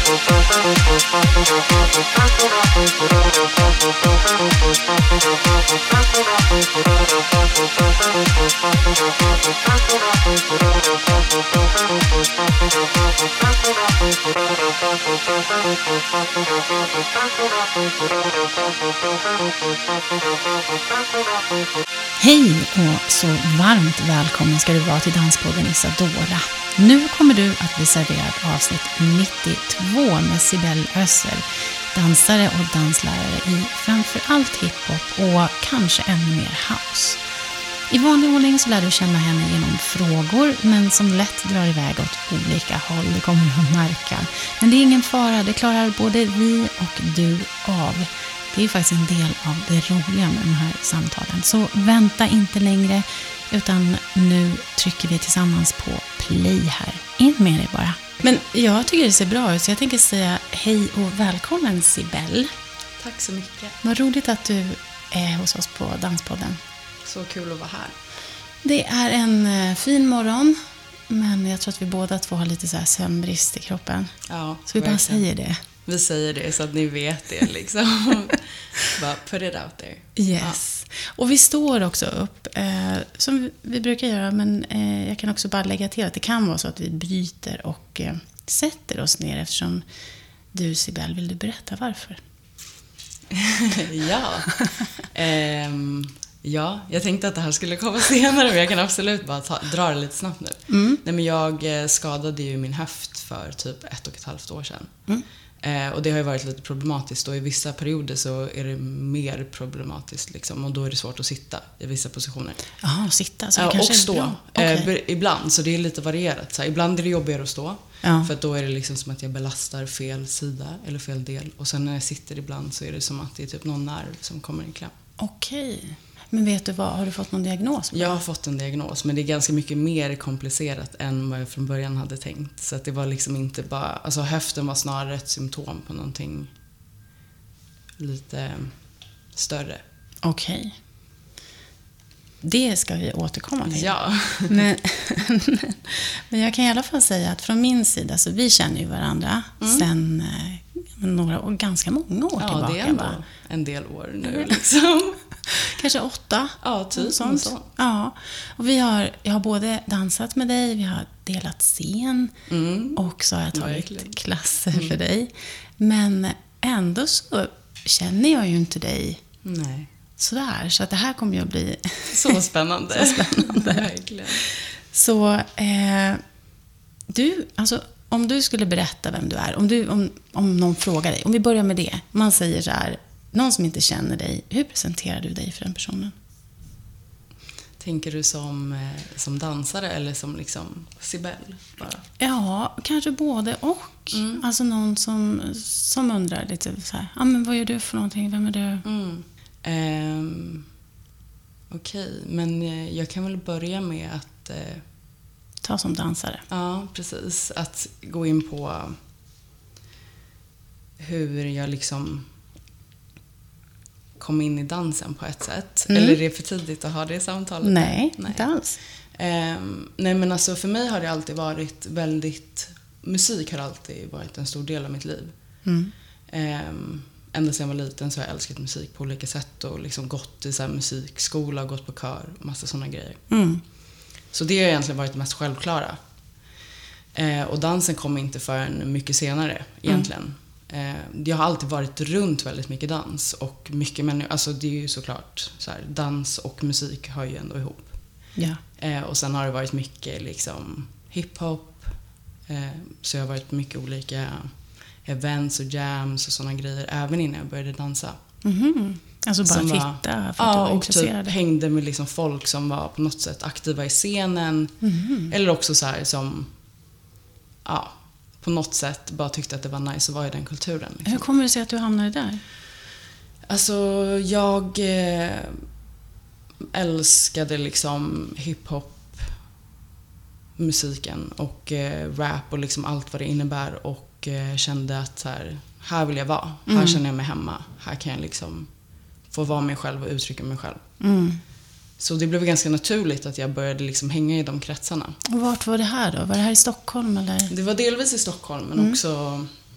Hej och så varmt välkommen ska du vara till Danspodden Isadora. Nu kommer du att bli serverad avsnitt 92 med Sibel Össer, dansare och danslärare i framförallt hiphop och kanske ännu mer house. I vanlig ordning så lär du känna henne genom frågor, men som lätt drar iväg åt olika håll, det kommer du att märka. Men det är ingen fara, det klarar både vi och du av. Det är faktiskt en del av det roliga med de här samtalen. Så vänta inte längre, utan nu trycker vi tillsammans på play här. In med dig bara. Men jag tycker det ser bra ut, så jag tänker säga hej och välkommen Sibel. Tack så mycket. Vad roligt att du är hos oss på Danspodden. Så kul att vara här. Det är en fin morgon, men jag tror att vi båda två har lite så här sömnbrist i kroppen. Ja, så vi bara säger det. Vi säger det så att ni vet det liksom. Bara put it out there. Yes. Ja. Och vi står också upp, som vi brukar göra, men jag kan också bara lägga till att det kan vara så att vi bryter och sätter oss ner, eftersom du, Sibel, vill du berätta varför? Ja. Ja, jag tänkte att det här skulle komma senare, men jag kan absolut bara dra det lite snabbt nu. Nej, men jag skadade ju min höft för typ 1,5 år sedan. Och det har ju varit lite problematiskt, och i vissa perioder så är det mer problematiskt liksom, och då är det svårt att sitta i vissa positioner. Ja, sitta, så det kanske och stå. Är bra. Okay. Ibland, så det är lite varierat. Så här, ibland är det jobbigare att stå, för att då är det liksom som att jag belastar fel sida eller fel del. Och sen när jag sitter ibland så är det som att det är typ någon nerv som kommer i kläm. Okej. Men vet du vad, har du fått någon diagnos? Jag har fått en diagnos, men det är ganska mycket mer komplicerat än vad jag från början hade tänkt. Så att det var liksom inte bara, alltså höften var snarare ett symptom på någonting lite större. Okej. Det ska vi återkomma till. Ja. Men jag kan i alla fall säga att från min sida, så vi känner ju varandra sen några år, ganska många år tillbaka. Ja, det är ändå en del år nu liksom. Kanske 8. Ja, typ. Sånt. Ja. Och jag har både dansat med dig, vi har delat scen och så har jag tagit klasser för dig. Men ändå så känner jag ju inte dig. Nej. Sådär, så att det här kommer ju att bli så spännande. Verkligen. Så du, alltså om du skulle berätta vem du är, om någon frågar dig, om vi börjar med det. Man säger så här, någon som inte känner dig, hur presenterar du dig för den personen? Tänker du som dansare eller som liksom Sibel bara? Ja, kanske både och. Alltså någon som undrar lite så här, men vad gör du för någonting, vem är du? Okej, men jag kan väl börja med att ta som dansare. Ja, precis. Att gå in på hur jag liksom kom in i dansen på ett sätt. Eller är det för tidigt att ha det samtalet? Nej, inte alls. Nej, men alltså för mig har det alltid varit musik har alltid varit en stor del av mitt liv. Ända sedan jag var liten så har jag älskat musik på olika sätt och liksom gått i så här musikskola och gått på kör och massa sådana grejer. Så det har egentligen varit det mest självklara. Och dansen kom inte förrän mycket senare egentligen. Jag har alltid varit runt väldigt mycket dans och mycket människor. Alltså det är ju såklart så här, dans och musik hör ju ändå ihop. Ja. Och sen har det varit mycket liksom hiphop. Så jag har varit på mycket olika events och jams och sådana grejer även innan jag började dansa. Alltså bara som titta för att du var intresserad. Typ hängde med liksom folk som var på något sätt aktiva i scenen. Eller också så här som på något sätt bara tyckte att det var nice att vara i den kulturen. Liksom. Hur kommer det sig att du hamnade där? Alltså jag älskade liksom hiphop musiken och rap och liksom allt vad det innebär och kände att här vill jag vara. Här känner jag mig hemma. Här kan jag liksom få vara mig själv och uttrycka mig själv. Så det blev ganska naturligt att jag började liksom hänga i de kretsarna. Och vart var det här då? Var det här i Stockholm eller? Det var delvis i Stockholm men också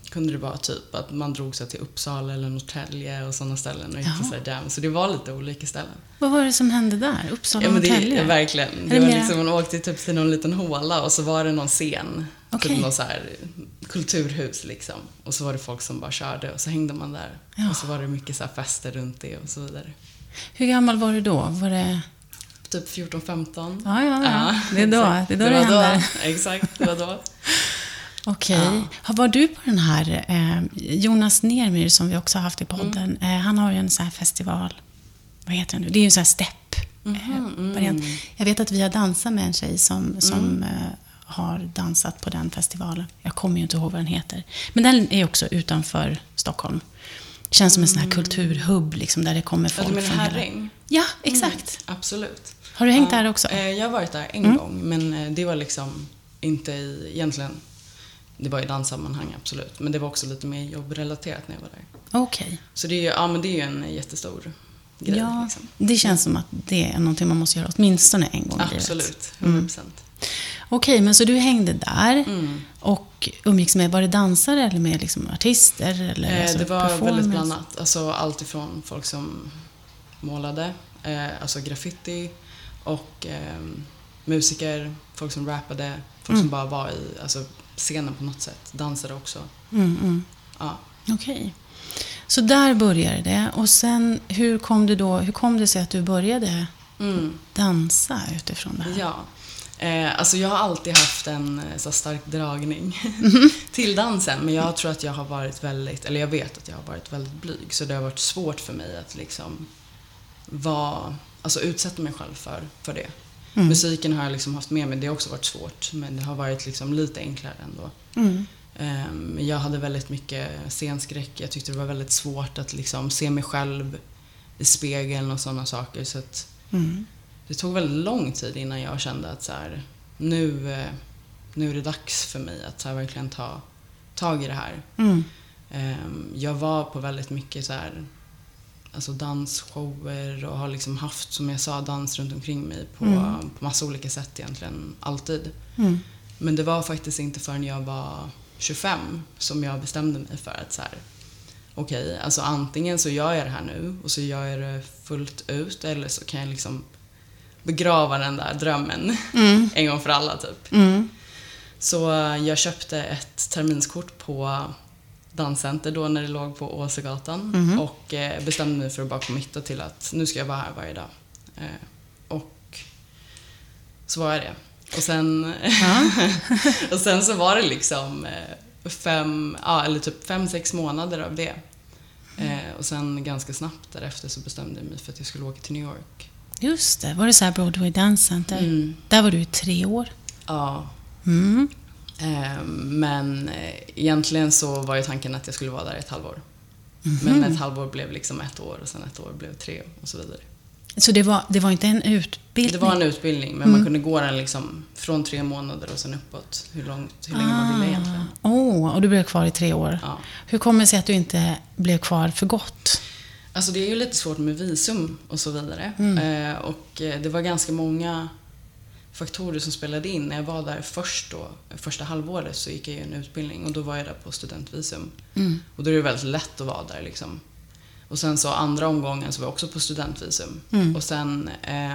kunde det vara typ att man drog sig till Uppsala eller Norrtälje och sådana ställen och gick på så här jam. Så det var lite olika ställen. Vad var det som hände där? Uppsala och Norrtälje? Norrtälje? Verkligen. Det var liksom, man åkte typ till någon liten håla och så var det någon scen. Okay. Typ någon så här kulturhus liksom. Och så var det folk som bara körde och så hängde man där. Och så var det mycket så här fester runt det och så vidare. Hur gammal var du då? Var det... Typ 14-15. Ja. Det är då det händer. Exakt, det var då. Okej. Var du på den här Jonas Nermyr som vi också har haft i podden? Han har ju en sån här festival. Vad heter den nu? Det är ju en sån här stepp. Jag vet att vi har dansat med en tjej som har dansat på den festivalen. Jag kommer ju inte ihåg vad den heter. Men den är också utanför Stockholm. Det känns som en sån här kulturhubb liksom, där det kommer folk från hela... Herräng? Ja, exakt. Absolut. Har du hängt där också? Jag har varit där en gång, men det var liksom inte egentligen... Det var i danssammanhang, absolut. Men det var också lite mer jobbrelaterat när jag var där. Okej. Så det är ju en jättestor grej. Ja, liksom. det känns som att det är någonting man måste göra åtminstone en gång i livet. Absolut, 100%. Okej, men så du hängde där och umgicks med, var det dansare eller med liksom artister? Eller det var väldigt blandat. Alltså allt ifrån folk som målade, alltså graffiti och musiker, folk som rappade, folk som bara var i alltså, scenen på något sätt, dansade också. Ja. Okej. Så där började det. Och sen, hur kom det sig att du började dansa utifrån det här? Ja. Alltså jag har alltid haft en så stark dragning till dansen, men jag tror att jag har varit jag vet att jag har varit väldigt blyg, så det har varit svårt för mig att liksom utsätta mig själv för det. Musiken har jag liksom haft med mig, det har också varit svårt, men det har varit liksom lite enklare ändå. Jag hade väldigt mycket scenskräck, jag tyckte det var väldigt svårt att liksom se mig själv i spegeln och sådana saker, så att det tog väldigt lång tid innan jag kände att så här, nu är det dags för mig att så här, verkligen ta tag i det här. Jag var på väldigt mycket så här, alltså dansshower och har liksom haft, som jag sa, dans runt omkring mig på massa olika sätt egentligen, alltid. Men det var faktiskt inte förrän jag var 25 som jag bestämde mig för att så här, okej, alltså antingen så gör jag det här nu och så gör jag det fullt ut, eller så kan jag liksom begrava den där drömmen en gång för alla typ. Så jag köpte ett terminskort på danscenter då när det låg på Åsegatan och bestämde mig för att bara committa till att nu ska jag vara här varje dag. Och så var jag det. Och sen, och sen så var det liksom 5-6 månader av det. Och sen ganska snabbt därefter så bestämde jag mig för att jag skulle åka till New York. Just det, var det så här Broadway Dance Center? Där var du i 3 år? Ja. Men egentligen så var ju tanken att jag skulle vara där ett halvår. Men ett halvår blev liksom 1 år och sen 1 år blev 3 och så vidare. Så det var inte en utbildning? Det var en utbildning, men man kunde gå den liksom från 3 månader och sen uppåt. Hur länge man ville egentligen. Och du blev kvar i 3 år. Ja. Hur kommer det sig att du inte blev kvar för gott? Alltså det är ju lite svårt med visum och så vidare. Och det var ganska många faktorer som spelade in. När jag var där första halvåret så gick jag ju en utbildning och då var jag där på studentvisum. Och då är det väldigt lätt att vara där liksom. Och sen så andra omgången så var jag också på studentvisum. Och sen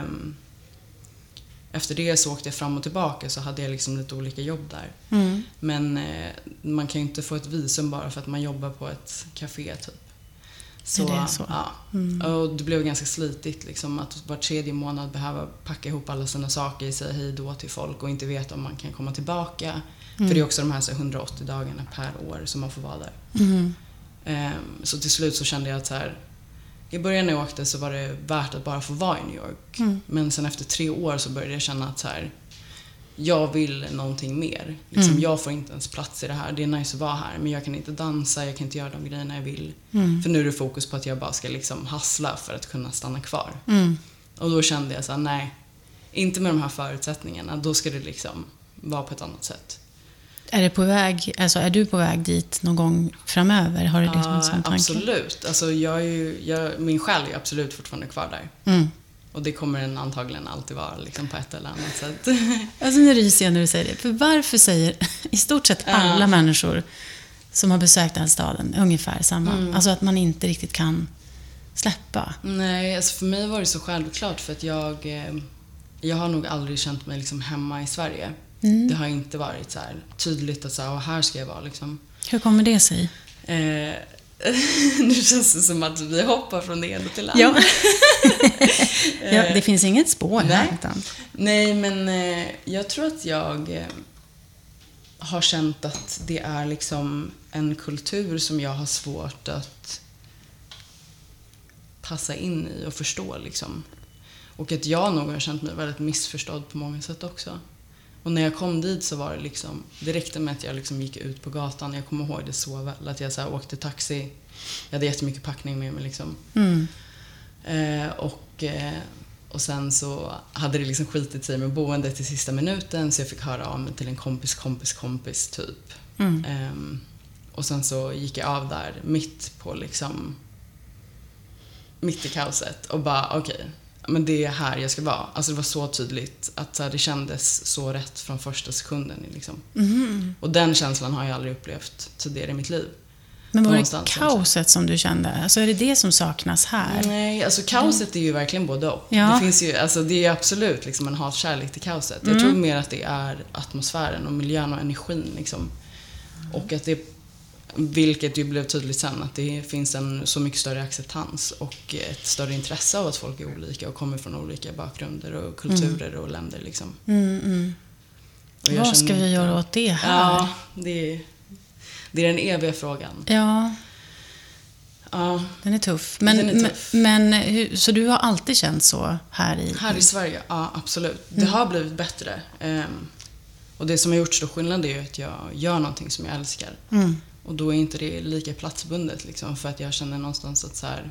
efter det så åkte jag fram och tillbaka, så hade jag liksom lite olika jobb där. Men man kan ju inte få ett visum bara för att man jobbar på ett café typ. Så, är det så? Ja. Och det blev ganska slitigt liksom, att var 3:e månad behöva packa ihop alla sina saker, säga hej då till folk och inte veta om man kan komma tillbaka. För det är också de här så 180 dagarna per år som man får vara där. Så till slut så kände jag att så här, i början när jag åkte så var det värt att bara få vara i New York. Men sen efter 3 år så började jag känna att så här, jag vill någonting mer. Liksom, jag får inte ens plats i det här. Det är nice att vara här, men jag kan inte dansa, jag kan inte göra de grejerna jag vill. För nu är det fokus på att jag bara ska liksom hassla för att kunna stanna kvar. Och då kände jag så här, nej, inte med de här förutsättningarna. Då ska det liksom vara på ett annat sätt. Är du på väg dit någon gång framöver? Har du liksom en sån tanke? Absolut. Alltså min själ är absolut fortfarande kvar där. Och det kommer den antagligen alltid vara liksom, på ett eller annat sätt. Alltså nu ryser jag när du säger det. För varför säger i stort sett alla människor som har besökt den staden, ungefär samma. Alltså att man inte riktigt kan släppa. Nej, alltså för mig var det så självklart för att jag har nog aldrig känt mig liksom hemma i Sverige. Det har inte varit så här tydligt att så här ska jag vara liksom. Hur kommer det sig? Nu känns det som att vi hoppar från det ena till det andra. Ja, det finns inget spår här. Utan. Nej, men jag tror att jag har känt att det är liksom en kultur som jag har svårt att passa in i och förstå liksom. Och att jag nog har känt mig väldigt missförstådd på många sätt också. Och när jag kom dit så var det liksom, det räckte med att jag liksom gick ut på gatan. Jag kommer ihåg det så väl, att jag så här åkte taxi. Jag hade jättemycket packning med mig liksom. Och sen så hade det liksom skitit sig med boendet till sista minuten, så jag fick höra av mig till en kompis typ. Och sen så gick jag av där mitt i kaoset och bara okej, men det är här jag ska vara. Alltså det var så tydligt att så här, det kändes så rätt från första sekunden liksom. Och den känslan har jag aldrig upplevt tidigare i mitt liv. Men var det kaoset som du kände? Alltså är det som saknas här? Nej, alltså kaoset är ju verkligen både och. Ja. Det finns ju, alltså det är absolut liksom en hatkärlek till kaoset. Jag tror mer att det är atmosfären och miljön och energin liksom. Och att det, vilket ju blev tydligt sen, att det finns en så mycket större acceptans och ett större intresse av att folk är olika och kommer från olika bakgrunder och kulturer och länder liksom. Och vad ska vi göra åt det här? Ja, det är den eviga frågan. Ja. Den är tuff. Men så du har alltid känt så här i Sverige? Ja, absolut. Det har blivit bättre. Och det som har gjort stor skillnad är ju att jag gör någonting som jag älskar. Och då är inte det lika platsbundet liksom, för att jag känner någonstans att så här,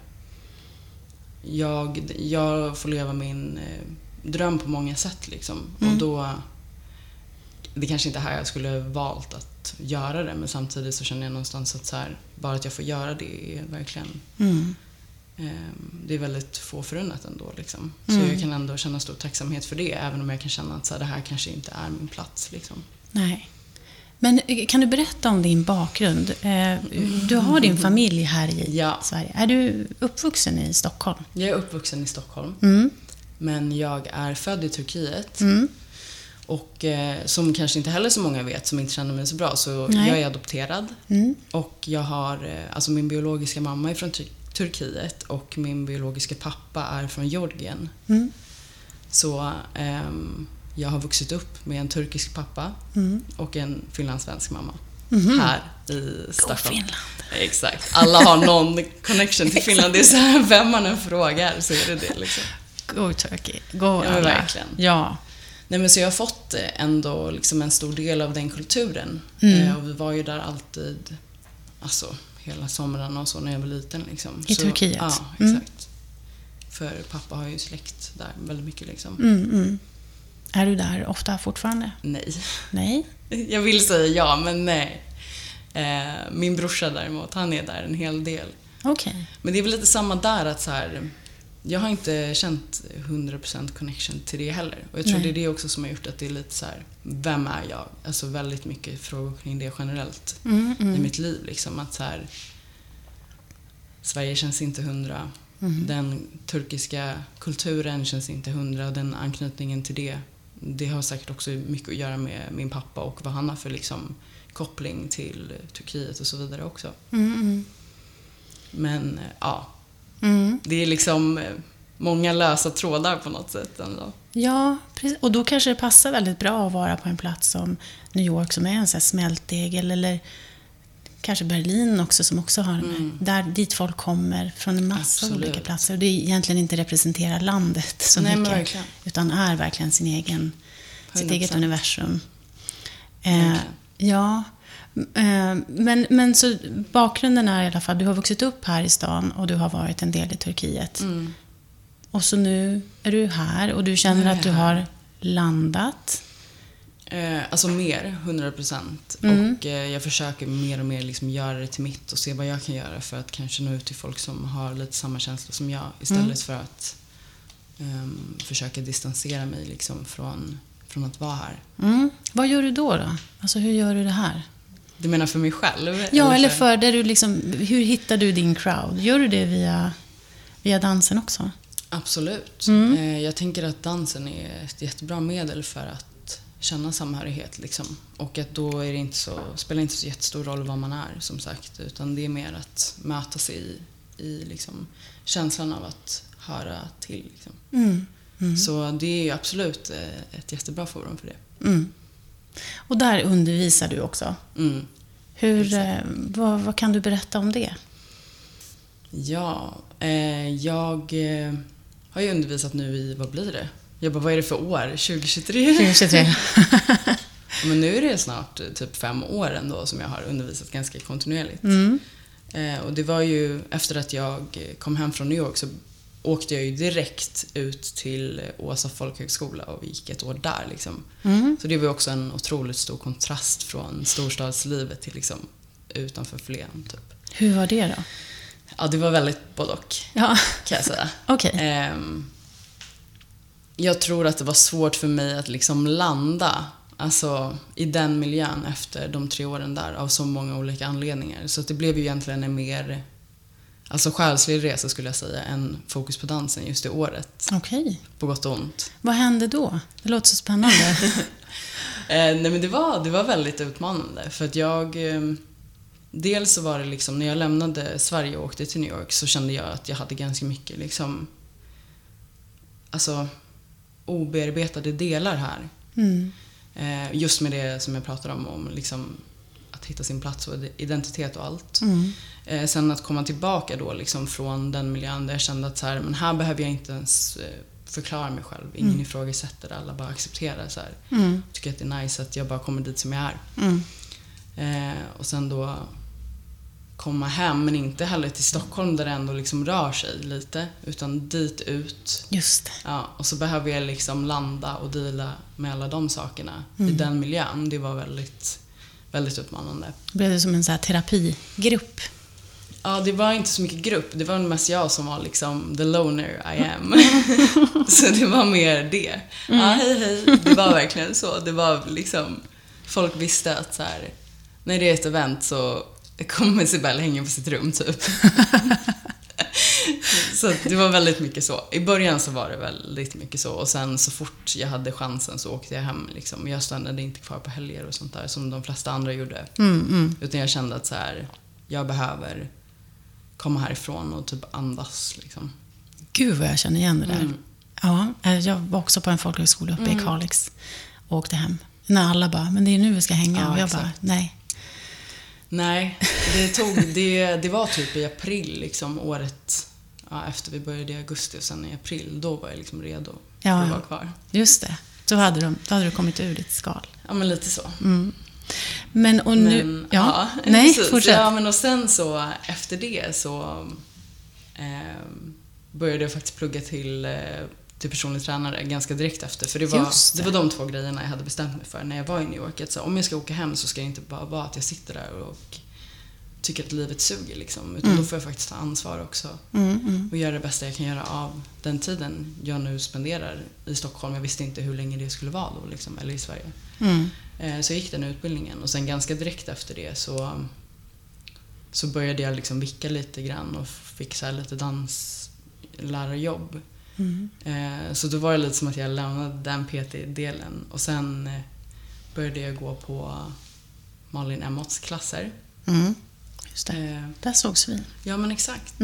jag får leva min dröm på många sätt liksom. Och då, det kanske inte är här jag skulle valt att göra det, men samtidigt så känner jag någonstans att så här, bara att jag får göra det är verkligen det är väldigt få förunnat ändå liksom. Så jag kan ändå känna stor tacksamhet för det, även om jag kan känna att så här, det här kanske inte är min plats liksom. Nej. Men kan du berätta om din bakgrund? Du har din familj här i Sverige. Är du uppvuxen i Stockholm? Jag är uppvuxen i Stockholm. Men jag är född i Turkiet. Och som kanske inte heller så många vet, som inte känner mig så bra, så jag är adopterad. Och jag har, alltså min biologiska mamma är från Turkiet och min biologiska pappa är från Georgien. Så jag har vuxit upp med en turkisk pappa och en finlandssvensk mamma här i Stockholm. Finland. Exakt. Alla har någon connection till Finland. Det är så här, vem man än frågar så är det liksom. Go Turkey. Go ja, verkligen. Ja. Nej, men så jag har fått ändå liksom en stor del av den kulturen. Och vi var ju där alltid, alltså hela somrarna och så när jag var liten liksom. I Turkiet? Ja, exakt. För pappa har ju släkt där väldigt mycket liksom. Är du där ofta fortfarande? Nej. Jag vill säga ja, men nej. Min brorsa däremot, han är där en hel del. Okej. Men det är väl lite samma där, att så här, jag har inte känt 100% connection till det heller. Och jag tror det är det också som har gjort att det är lite så här, vem är jag? Alltså väldigt mycket frågor kring det generellt i mitt liv liksom, att så här, Sverige känns inte 100. Den turkiska kulturen känns inte 100. Den anknytningen till det har säkert också mycket att göra med min pappa och vad han har för liksom koppling till Turkiet och så vidare också. Men ja, det är liksom många lösa trådar på något sätt ändå. Ja, precis. Och då kanske det passar väldigt bra att vara på en plats som New York, som är en sån här smältdegel, eller kanske Berlin också, som också har dit folk kommer från en massa olika platser. Och det egentligen inte representerar landet så mycket, utan är verkligen sitt eget universum. Ja, men så bakgrunden är i alla fall, du har vuxit upp här i stan och du har varit en del i Turkiet. Och så nu är du här och du känner att du har landat. Alltså mer, 100%. Och jag försöker mer och mer liksom göra det till mitt och se vad jag kan göra för att kanske nå ut till folk som har lite samma känsla som jag, istället för att försöka distansera mig liksom från att vara här. Vad gör du då? Alltså hur gör du det här? Du menar för mig själv? Ja, eller för där du liksom, hur hittar du din crowd? Gör du det via dansen också? Absolut. Jag tänker att dansen är ett jättebra medel för att känna samhörighet. Liksom. Och att då är det inte spelar inte så jättestor roll vad man är, som sagt. Utan det är mer att mötas i liksom, känslan av att höra till. Liksom. Så det är ju absolut ett jättebra forum för det. Och där undervisar du också. Vad kan du berätta om det? Ja, jag har ju undervisat nu i, vad blir det? Jag bara, vad är det för år? 2023? 2023. Men nu är det snart typ 5 år ändå som jag har undervisat ganska kontinuerligt. Och det var ju efter att jag kom hem från New York så åkte jag ju direkt ut till Åsa folkhögskola och vi gick ett år där liksom. Så det var också en otroligt stor kontrast från storstadslivet till liksom utanför Flen typ. Hur var det då? Ja, det var väldigt både och, Ja. kan jag säga. Okej. Jag tror att det var svårt för mig att liksom landa alltså, i den miljön efter de 3 åren där av så många olika anledningar. Så att det blev ju egentligen en mer alltså själslig resa skulle jag säga än fokus på dansen just det året. Okej. På gott och ont. Vad hände då? Det låter så spännande. Nej, men det var väldigt utmanande för att jag dels så var det liksom när jag lämnade Sverige och åkte till New York så kände jag att jag hade ganska mycket liksom alltså obearbetade delar här. Just med det som jag pratade om liksom att hitta sin plats och identitet och allt. Sen att komma tillbaka då liksom från den miljön där jag kände att så här, men här behöver jag inte ens förklara mig själv. Ingen ifrågasätter det, alla bara accepterar så här. Tycker att det är nice att jag bara kommer dit som jag är. Och sen då komma hem, men inte heller till Stockholm där det ändå liksom rör sig lite, utan dit ut. Just det. Ja, och så behöver jag liksom landa och deala med alla de sakerna i den miljön. Det var väldigt, väldigt utmanande. Blev det som en så här terapigrupp? Ja, det var inte så mycket grupp. Det var mest jag som var liksom the loner I am. Så det var mer det. Ja, hej. Det var verkligen så. Det var liksom, folk visste att så här, när det är ett event så kommer Sibel hänga på sitt rum typ. Så det var väldigt mycket så. I början så var det väldigt mycket så. Och sen så fort jag hade chansen så åkte jag hem liksom. Jag stannade inte kvar på helger och sånt där som de flesta andra gjorde. Utan jag kände att så här, jag behöver komma härifrån och typ andas liksom. Gud vad jag känner igen det där. Ja, jag var också på en folkhögskola uppe i Kalix och åkte hem. När alla bara, men det är nu vi ska hänga. Ja, och jag exakt. bara, nej. Nej, det var typ i april liksom, året efter vi började i augusti och sen i april, då var jag liksom redo för att vara kvar. Just det. Då hade du kommit ur ditt skal. Ja, men lite så. Men nu... Ja, nej, fortsätt. Ja, men och sen så, efter det så började jag faktiskt plugga till personlig tränare ganska direkt efter. För det var de 2 grejerna jag hade bestämt mig för när jag var i New York. Att så, om jag ska åka hem så ska det inte bara vara att jag sitter där och tycker att livet suger liksom. Utan då får jag faktiskt ta ansvar också. Och göra det bästa jag kan göra av den tiden jag nu spenderar i Stockholm. Jag visste inte hur länge det skulle vara då liksom, eller i Sverige. Så jag gick den utbildningen. Och sen ganska direkt efter det så började jag liksom vicka lite grann och fick så här lite danslärarjobb. Så då var det lite som att jag lämnade den PT-delen och sen började jag gå på Malin Emmots klasser. Just det. Där sågs vi. Ja, men exakt.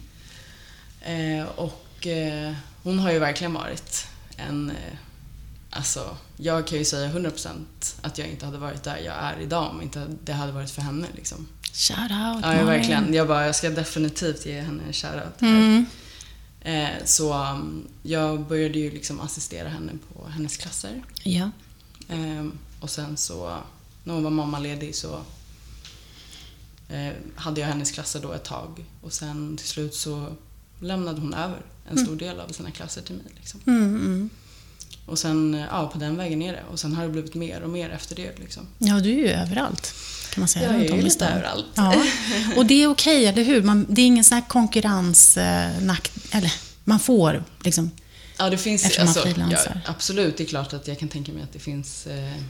Och hon har ju verkligen varit en alltså, jag kan ju säga 100% att jag inte hade varit där jag är idag om inte det hade varit för henne liksom. Shout out. Ja, verkligen. Jag ska definitivt ge henne en shoutout här. Så jag började ju liksom assistera henne på hennes klasser. Ja. Och sen så när hon var mammaledig så hade jag hennes klasser då ett tag. Och sen till slut så lämnade hon över en stor del av sina klasser till mig liksom. Och sen, på den vägen är det. Och sen har det blivit mer och mer efter det liksom. Ja, du är ju överallt, kan man säga. Jag är ju lite överallt. Ja. Och det är okej, eller hur? Det är ingen sån här konkurrens, eller man får liksom. Ja, det finns, eftersom man frilansar. Ja, absolut, det är klart att jag kan tänka mig att det finns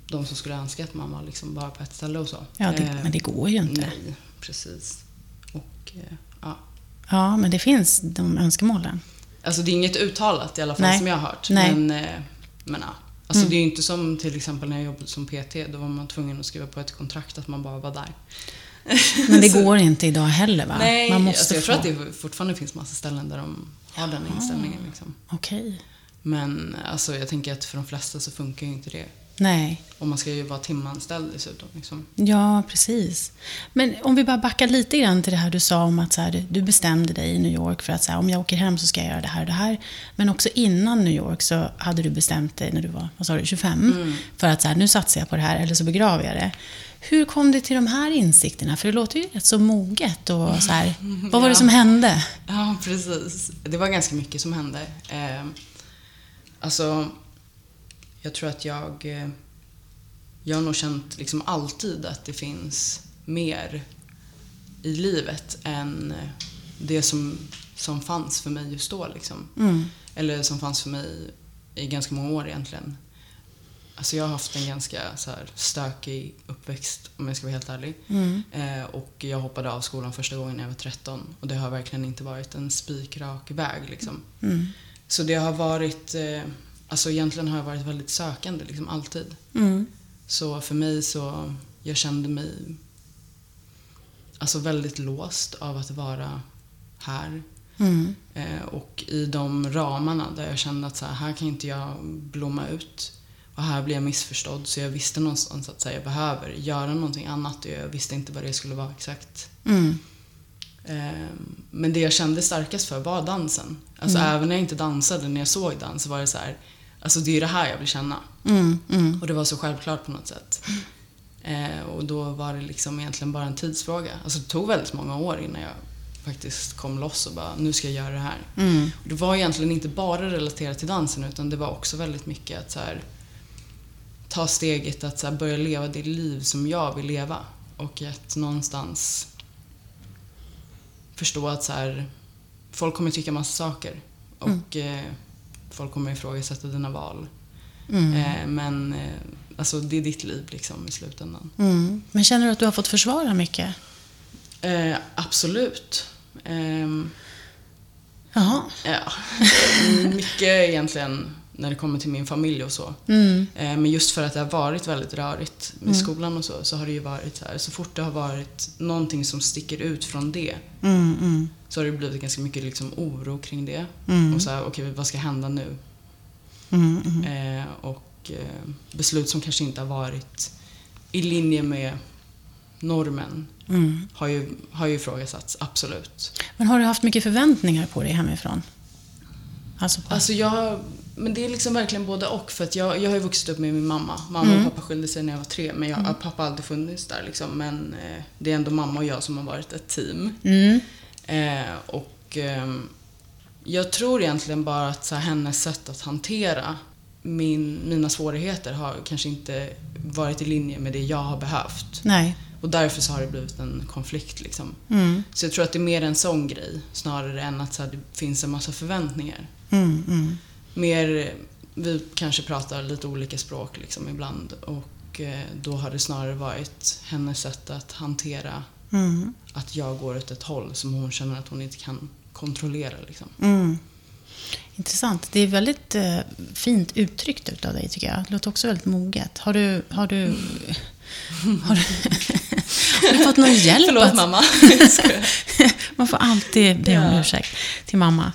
de som skulle önska att man var liksom bara på ett ställe och så. Ja, men det går ju inte. Nej, precis. Och ja. Ja, men det finns de önskemålen. Alltså det är inget uttalat i alla fall som jag har hört. Nej. Men ja. Alltså det är ju inte som till exempel när jag jobbade som PT. Då var man tvungen att skriva på ett kontrakt att man bara var där. Men det går inte idag heller, va? Nej, man måste alltså jag tror att det fortfarande finns massa ställen där de har den inställningen. Liksom. Okej. Men alltså, jag tänker att för de flesta så funkar ju inte det. Nej. Och man ska ju vara timanställd dessutom. Liksom. Ja, precis. Men om vi bara backar lite grann till det här du sa om att så här, du bestämde dig i New York för att så här, om jag åker hem så ska jag göra det här och det här. Men också innan New York så hade du bestämt dig när du var, vad sa du, 25 för att så här, nu satsar jag på det här eller så begraver jag det. Hur kom det till de här insikterna? För det låter ju rätt så moget och så här, vad var det som hände? Ja, precis. Det var ganska mycket som hände. Alltså, jag tror att jag har nog känt liksom alltid att det finns mer i livet än det som fanns för mig just då. Liksom. Eller som fanns för mig i ganska många år egentligen. Alltså jag har haft en ganska så här, stökig uppväxt, om jag ska vara helt ärlig. Och jag hoppade av skolan första gången när jag var 13. Och det har verkligen inte varit en spikrak väg. Liksom. Så det har varit... Alltså egentligen har jag varit väldigt sökande, liksom alltid. Så för mig så... Jag kände mig... Alltså väldigt låst av att vara här. Och i de ramarna där jag kände att så här kan inte jag blomma ut. Och här blir jag missförstådd. Så jag visste någonstans att så här, jag behöver göra någonting annat. Och jag visste inte vad det skulle vara exakt. Men det jag kände starkast för var dansen. Alltså även när jag inte dansade, när jag såg dans, så var det så här... Alltså det är det här jag vill känna. Och det var så självklart på något sätt. Och då var det liksom egentligen bara en tidsfråga. Alltså det tog väldigt många år innan jag faktiskt kom loss och bara, nu ska jag göra det här. Och det var egentligen inte bara relaterat till dansen, utan det var också väldigt mycket att så här, ta steget att så här, börja leva det liv som jag vill leva. Och att någonstans förstå att så här, folk kommer tycka massa saker. Och folk kommer ifrågasätta dina val. Men alltså, det är ditt liv liksom, i slutändan. Men känner du att du har fått försvara mycket? Absolut. Jaha. Ja. Mycket egentligen när det kommer till min familj och så. Men just för att det har varit väldigt rörigt i skolan och så har det ju varit så här. Så fort det har varit någonting som sticker ut från det så har det blivit ganska mycket liksom oro kring det. Och så här, okej, vad ska hända nu? Och beslut som kanske inte har varit i linje med normen har ju ifrågasatts, absolut. Men har du haft mycket förväntningar på dig hemifrån? Alltså men det är liksom verkligen både och. För att jag har ju vuxit upp med min mamma. Mamma och pappa skilde sig när jag var 3. Men pappa har alltid funnits där liksom. Men det är ändå mamma och jag som har varit ett team. Jag tror egentligen bara att så här, hennes sätt att hantera mina svårigheter har kanske inte varit i linje med det jag har behövt. Nej. Och därför så har det blivit en konflikt liksom. Så jag tror att det är mer en sån grej snarare än att så här, det finns en massa förväntningar. Mer, vi kanske pratar lite olika språk liksom ibland. Och då har det snarare varit hennes sätt att hantera att jag går åt ett håll som hon känner att hon inte kan kontrollera liksom. Intressant. Det är väldigt fint uttryckt utav dig, tycker jag. Det låter också väldigt moget. Har du fått någon hjälp? Förlåt, mamma. Man får alltid be om ursäkt till mamma.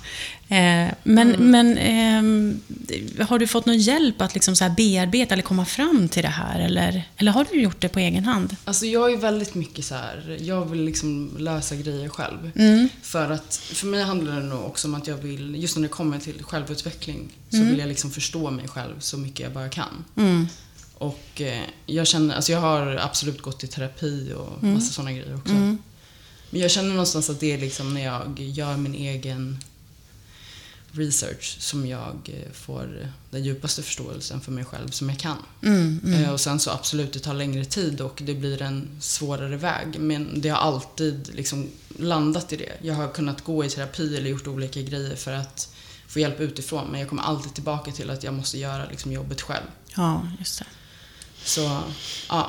Har du fått någon hjälp att liksom så här bearbeta eller komma fram till det här? Eller har du gjort det på egen hand? Alltså jag är väldigt mycket så här, jag vill liksom lösa grejer själv. För mig handlar det nog också om att jag vill, just när det kommer till självutveckling, så vill jag liksom förstå mig själv så mycket jag bara kan. Och jag känner, alltså jag har absolut gått i terapi och massa sådana grejer också. Men jag känner någonstans att det är liksom när jag gör min egen research som jag får den djupaste förståelsen för mig själv som jag kan. Och sen så absolut, det tar längre tid och det blir en svårare väg. Men det har alltid liksom landat i det. Jag har kunnat gå i terapi eller gjort olika grejer för att få hjälp utifrån. Men jag kommer alltid tillbaka till att jag måste göra liksom jobbet själv. Ja, just det. Så, ja.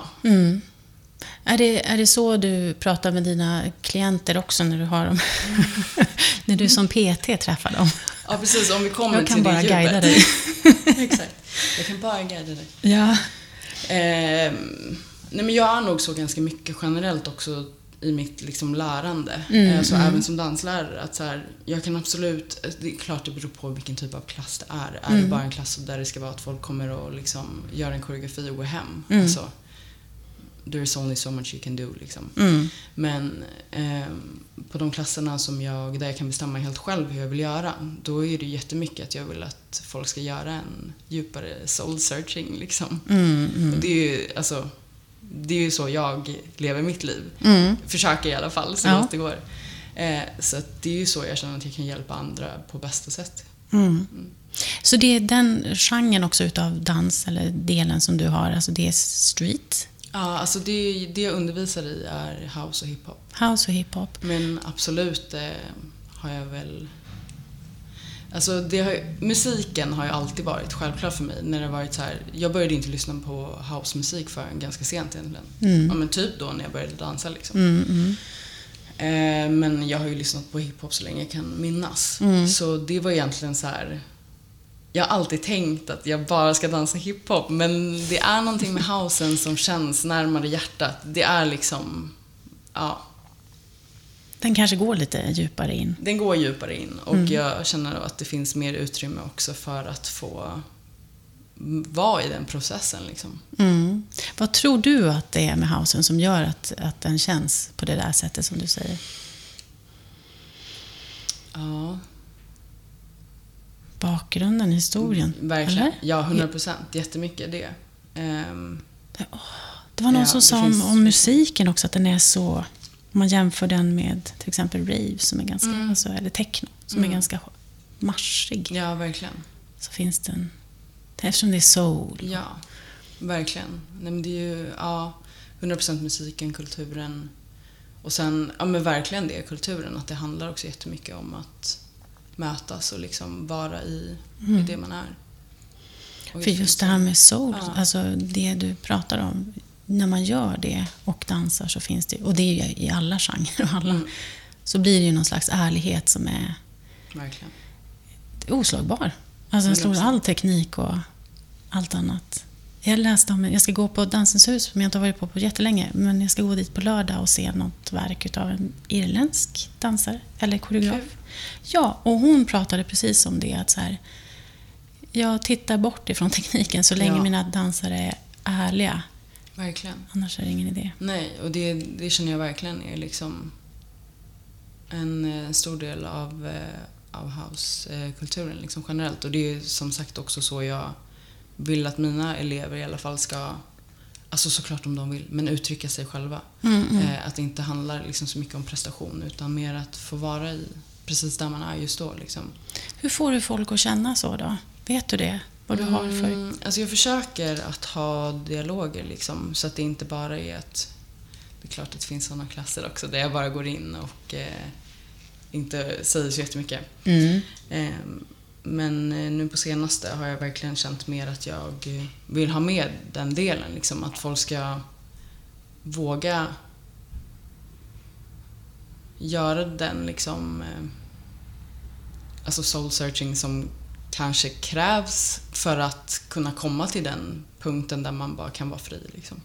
Är det så du pratar med dina klienter också när du har dem? När du som PT träffar dem? Ja, precis. Om vi kommer jag kan till bara det guida djupet. dig. Exakt. Jag kan bara guida dig. Ja. Nej, men jag är nog så ganska mycket generellt också i mitt liksom lärande. Så även som danslärare. Att så här, jag kan absolut... Det är klart det beror på vilken typ av klass det är. Är det bara en klass där det ska vara att folk kommer och liksom gör en koreografi och går hem? Alltså, there's only so much you can do liksom. Men på de klasserna där jag kan bestämma helt själv hur jag vill göra, då är det jättemycket att jag vill att folk ska göra en djupare soul searching liksom. Och det är ju så jag lever mitt liv. Försöker i alla fall så långt det går. Så att det är ju så jag känner att jag kan hjälpa andra på bästa sätt. Så det är den genren också utav dans eller delen som du har, alltså det är street? Ja, alltså det jag undervisar i är house och hiphop. House och hiphop. Men absolut har jag väl... Alltså musiken har ju alltid varit självklar för mig. När det varit så här, jag började inte lyssna på housemusik förrän ganska sent egentligen. Ja, men typ då när jag började dansa liksom. Men jag har ju lyssnat på hiphop så länge jag kan minnas. Så det var egentligen så här... Jag har alltid tänkt att jag bara ska dansa hiphop, men det är någonting med housen som känns närmare hjärtat. Det är liksom, ja. Den kanske går lite djupare in. Den går djupare in och jag känner att det finns mer utrymme också för att få vara i den processen liksom. Vad tror du att det är med housen som gör att den känns på det där sättet som du säger? Ja. Bakgrunden, historien. Verkligen. Eller? Ja, 100%. Jättemycket det. Det var någon som sa om musiken också, att den är så... Om man jämför den med till exempel rave som är ganska... Alltså, eller techno som är ganska marschig. Ja, verkligen. Så finns den... Eftersom det är soul. Ja, verkligen. Nej, men det är ju 100% musiken, kulturen. Och sen, ja men verkligen det, kulturen. Att det handlar också jättemycket om att mötas och liksom vara i det man är. Och för just det här med soul, alltså det du pratar om, när man gör det och dansar så finns det, och det är ju i alla genrer och alla, så blir det ju någon slags ärlighet som är verkligen oslagbar. Alltså den slår all teknik och allt annat. Jag läste om, jag ska gå på Dansens hus som jag inte har varit på jättelänge, men jag ska gå dit på lördag och se något verk av en irländsk dansare eller koreograf. Okay. Ja, och hon pratade precis om det, att så här, jag tittar bort ifrån tekniken så länge mina dansare är ärliga. Verkligen. Annars är det ingen idé. Nej, och det känner jag verkligen är liksom en stor del av house-kulturen liksom generellt. Och det är som sagt också så jag vill att mina elever i alla fall ska, alltså såklart om de vill, men uttrycka sig själva. Att det inte handlar liksom så mycket om prestation, utan mer att få vara i precis där man är just då liksom. Hur får du folk att känna så då? Vet du det? Vad du har för... Alltså jag försöker att ha dialoger liksom, så att det inte bara är att... Det är klart att det finns sådana klasser också där jag bara går in och inte säger så jättemycket. Men nu på senaste har jag verkligen känt mer att jag vill ha med den delen liksom, att folk ska våga göra den liksom, alltså soul searching som kanske krävs för att kunna komma till den punkten där man bara kan vara fri liksom.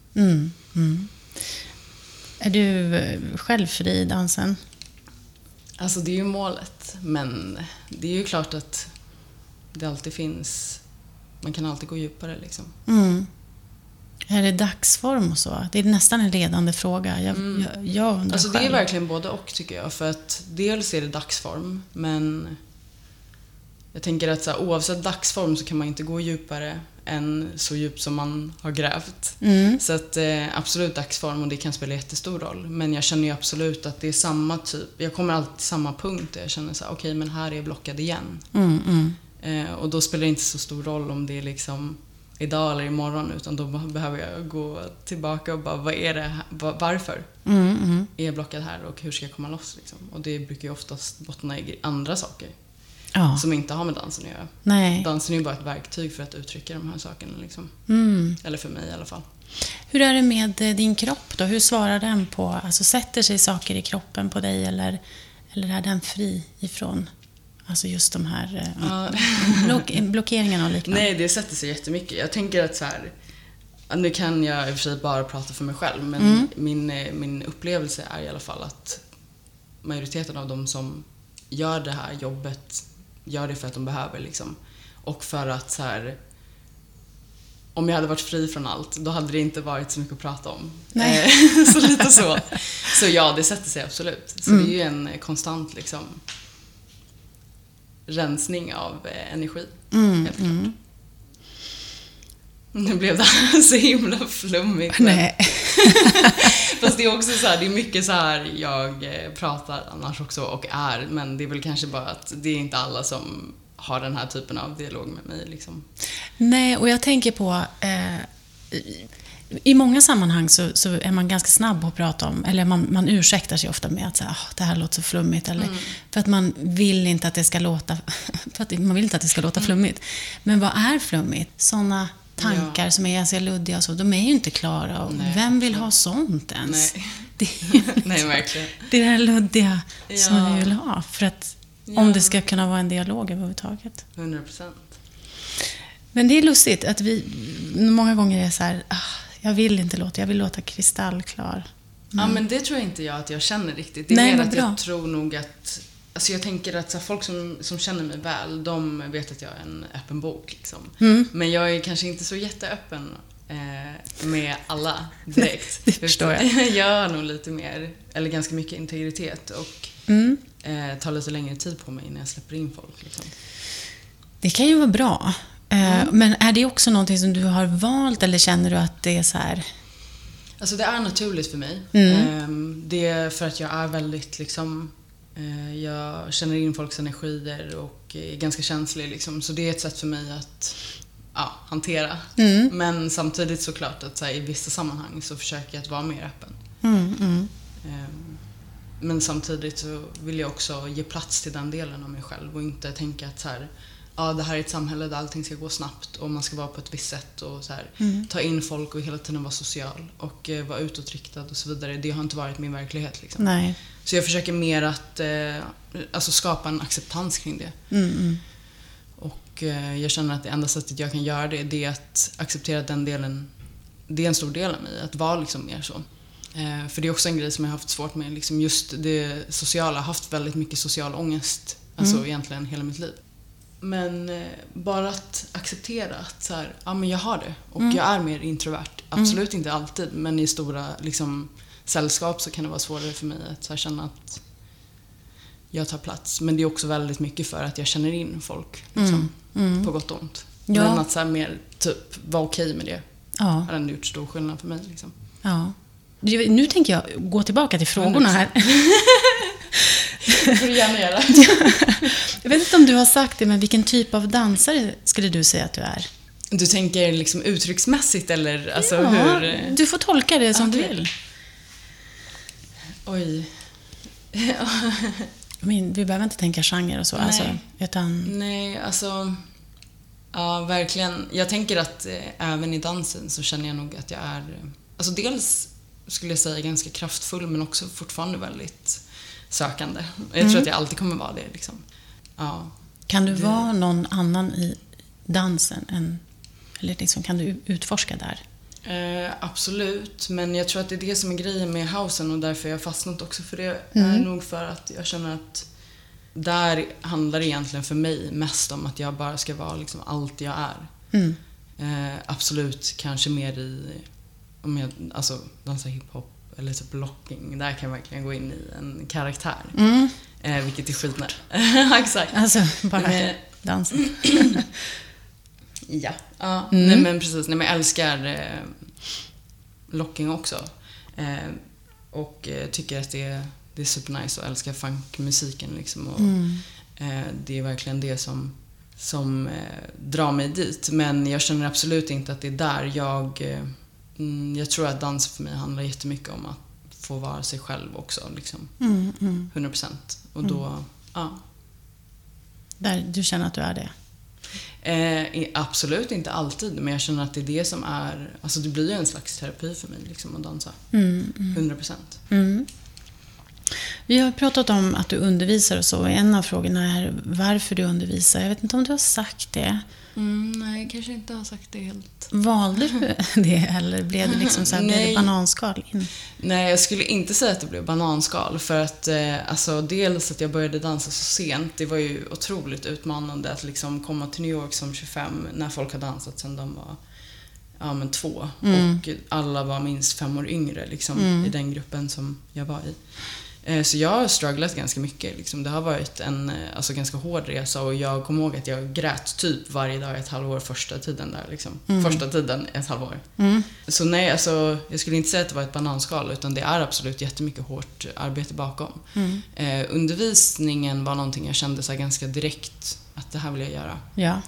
Är du själv fri i dansen? Alltså det är ju målet, men det är ju klart att det alltid finns, man kan alltid gå djupare liksom. Är det dagsform och så? Det är nästan en ledande fråga. Jag undrar alltså det är själv. verkligen både och tycker jag, för att dels är det dagsform, men jag tänker att så här, oavsett dagsform så kan man inte gå djupare än så djupt som man har grävt. Så att absolut dagsform, och det kan spela jättestor roll. Men jag känner ju absolut att det är samma typ. Jag kommer alltid till samma punkt där jag känner så här, okej, men här är jag blockad igen. Och då spelar det inte så stor roll om det är liksom idag eller imorgon, utan då behöver jag gå tillbaka och bara, vad är det här? Varför är jag blockad här och hur ska jag komma loss liksom? Och det brukar ju oftast bottna i andra saker. Som inte har med dansen att göra. Nej. Dansen är ju bara ett verktyg för att uttrycka de här sakerna liksom. Eller för mig i alla fall. Hur är det med din kropp då? Hur svarar den på, alltså sätter sig saker i kroppen på dig eller är den fri ifrån alltså just de här blockeringarna och liknande? Nej, det sätter sig jättemycket. Jag tänker att så här, nu kan jag i och för sig bara prata för mig själv, men min upplevelse är i alla fall att majoriteten av de som gör det här jobbet gör det för att de behöver liksom. Och för att så här, om jag hade varit fri från allt, då hade det inte varit så mycket att prata om. Nej. Så lite så. Så ja, det sätter sig absolut. Så det är ju en konstant liksom rensning av energi. Helt klart. Nu blev det här så himla flummigt. Nej. Fast det är också så här, det är mycket så här jag pratar annars också och är, men det är väl kanske bara att det är inte alla som har den här typen av dialog med mig liksom. Nej, och jag tänker på i många sammanhang så är man ganska snabb att prata om, eller man ursäktar sig ofta med att säga, det här låter så flummigt, eller för att man vill inte att det ska låta flummigt. Men vad är flummigt? Såna tankar som är ganska luddiga och så, de är ju inte klara. Och vem vill ha sånt ens? Nej, nej verkligen. Det är det här luddiga som vi vill ha, för att om det ska kunna vara en dialog överhuvudtaget. 100%. Men det är lustigt att vi många gånger är så här, jag vill låta kristallklar. Ja, men det tror jag inte jag att jag känner riktigt. Det är mer att jag tror nog att, alltså jag tänker att så här, folk som känner mig väl, de vet att jag är en öppen bok liksom. Men jag är kanske inte så jätteöppen med alla direkt. Det förstår jag. Jag har nog lite mer, eller ganska mycket integritet och tar lite längre tid på mig innan jag släpper in folk liksom. Det kan ju vara bra. Men är det också någonting som du har valt, eller känner du att det är så här? Alltså det är naturligt för mig. Det är för att jag är väldigt liksom, jag känner in folks energier och är ganska känslig liksom. Så det är ett sätt för mig att hantera. Men samtidigt såklart att så här, i vissa sammanhang så försöker jag att vara mer öppen. Men samtidigt så vill jag också ge plats till den delen av mig själv och inte tänka att så här, det här är ett samhälle där allting ska gå snabbt och man ska vara på ett visst sätt och så här, ta in folk och hela tiden vara social och vara utåtriktad och så vidare. Det har inte varit min verklighet liksom. Nej. Så jag försöker mer att alltså skapa en acceptans kring det. Och jag känner att det enda sättet jag kan göra det är att acceptera den delen. Det är en stor del av mig, att vara liksom mer så. För det är också en grej som jag har haft svårt med, liksom just det sociala. Jag har haft väldigt mycket social ångest, alltså egentligen hela mitt liv. Men bara att acceptera att så här, men jag har det och jag är mer introvert. Absolut inte alltid, men i stora liksom, sällskap så kan det vara svårare för mig att så här, känna att jag tar plats. Men det är också väldigt mycket för att jag känner in folk liksom, på gott och ont. Men att så här, mer typ vara okej med det har ändå gjort stor skillnad för mig liksom. Ja. Nu tänker jag gå tillbaka till frågorna här. Det får du gärna göra. Jag vet inte om du har sagt det, men vilken typ av dansare skulle du säga att du är? Du tänker liksom uttrycksmässigt eller alltså hur? Du får tolka det som du vill. Oj. Men vi behöver inte tänka genre och så. Nej. Alltså, utan... Nej, alltså... Ja, verkligen. Jag tänker att även i dansen så känner jag nog att jag är... Alltså dels skulle jag säga ganska kraftfull, men också fortfarande väldigt sökande. Jag tror att jag alltid kommer vara det liksom. Ja. Kan du vara någon annan i dansen än, eller liksom, kan du utforska där? Absolut, men jag tror att det är det som är grejen med housen och därför jag har fastnat också för det. Är nog för att jag känner att där handlar det egentligen för mig mest om att jag bara ska vara liksom allt jag är. Absolut, kanske mer i om jag alltså dansar hiphop eller typ locking, där kan jag verkligen gå in i en karaktär. Vilket är skitnär. Exakt. Alltså bara dansen. Ja. Nej, men precis. Nej, men jag älskar locking också. Och tycker att det är supernice och älskar funkmusiken liksom. Och, det är verkligen det som drar mig dit. Men jag känner absolut inte att det är där jag tror att dans för mig handlar jättemycket om att få vara sig själv också liksom. 100%. Och då, Där du känner att du är det? Absolut inte alltid, men jag känner att det är det som är... Alltså det blir ju en slags terapi för mig liksom, att dansa. 100%. Vi har pratat om att du undervisar och så. En av frågorna är varför du undervisar. Jag vet inte om du har sagt det. Nej, kanske inte har sagt det helt. Valde du det eller blev det liksom så här, blev det bananskal in? Nej, jag skulle inte säga att det blev bananskal. För att alltså, dels att jag började dansa så sent. Det var ju otroligt utmanande att liksom komma till New York som 25 när folk har dansat sedan de var 2. Och alla var minst 5 år yngre liksom, i den gruppen som jag var i. Så jag har strugglat ganska mycket. Liksom. Det har varit en ganska hård resa och jag kommer ihåg att jag grät typ varje dag ett halvår första tiden där. Liksom. Första tiden ett halvår. Så nej, alltså, jag skulle inte säga att det var ett bananskal utan det är absolut jättemycket hårt arbete bakom. Undervisningen var någonting jag kände så här ganska direkt att det här vill jag göra. Ja.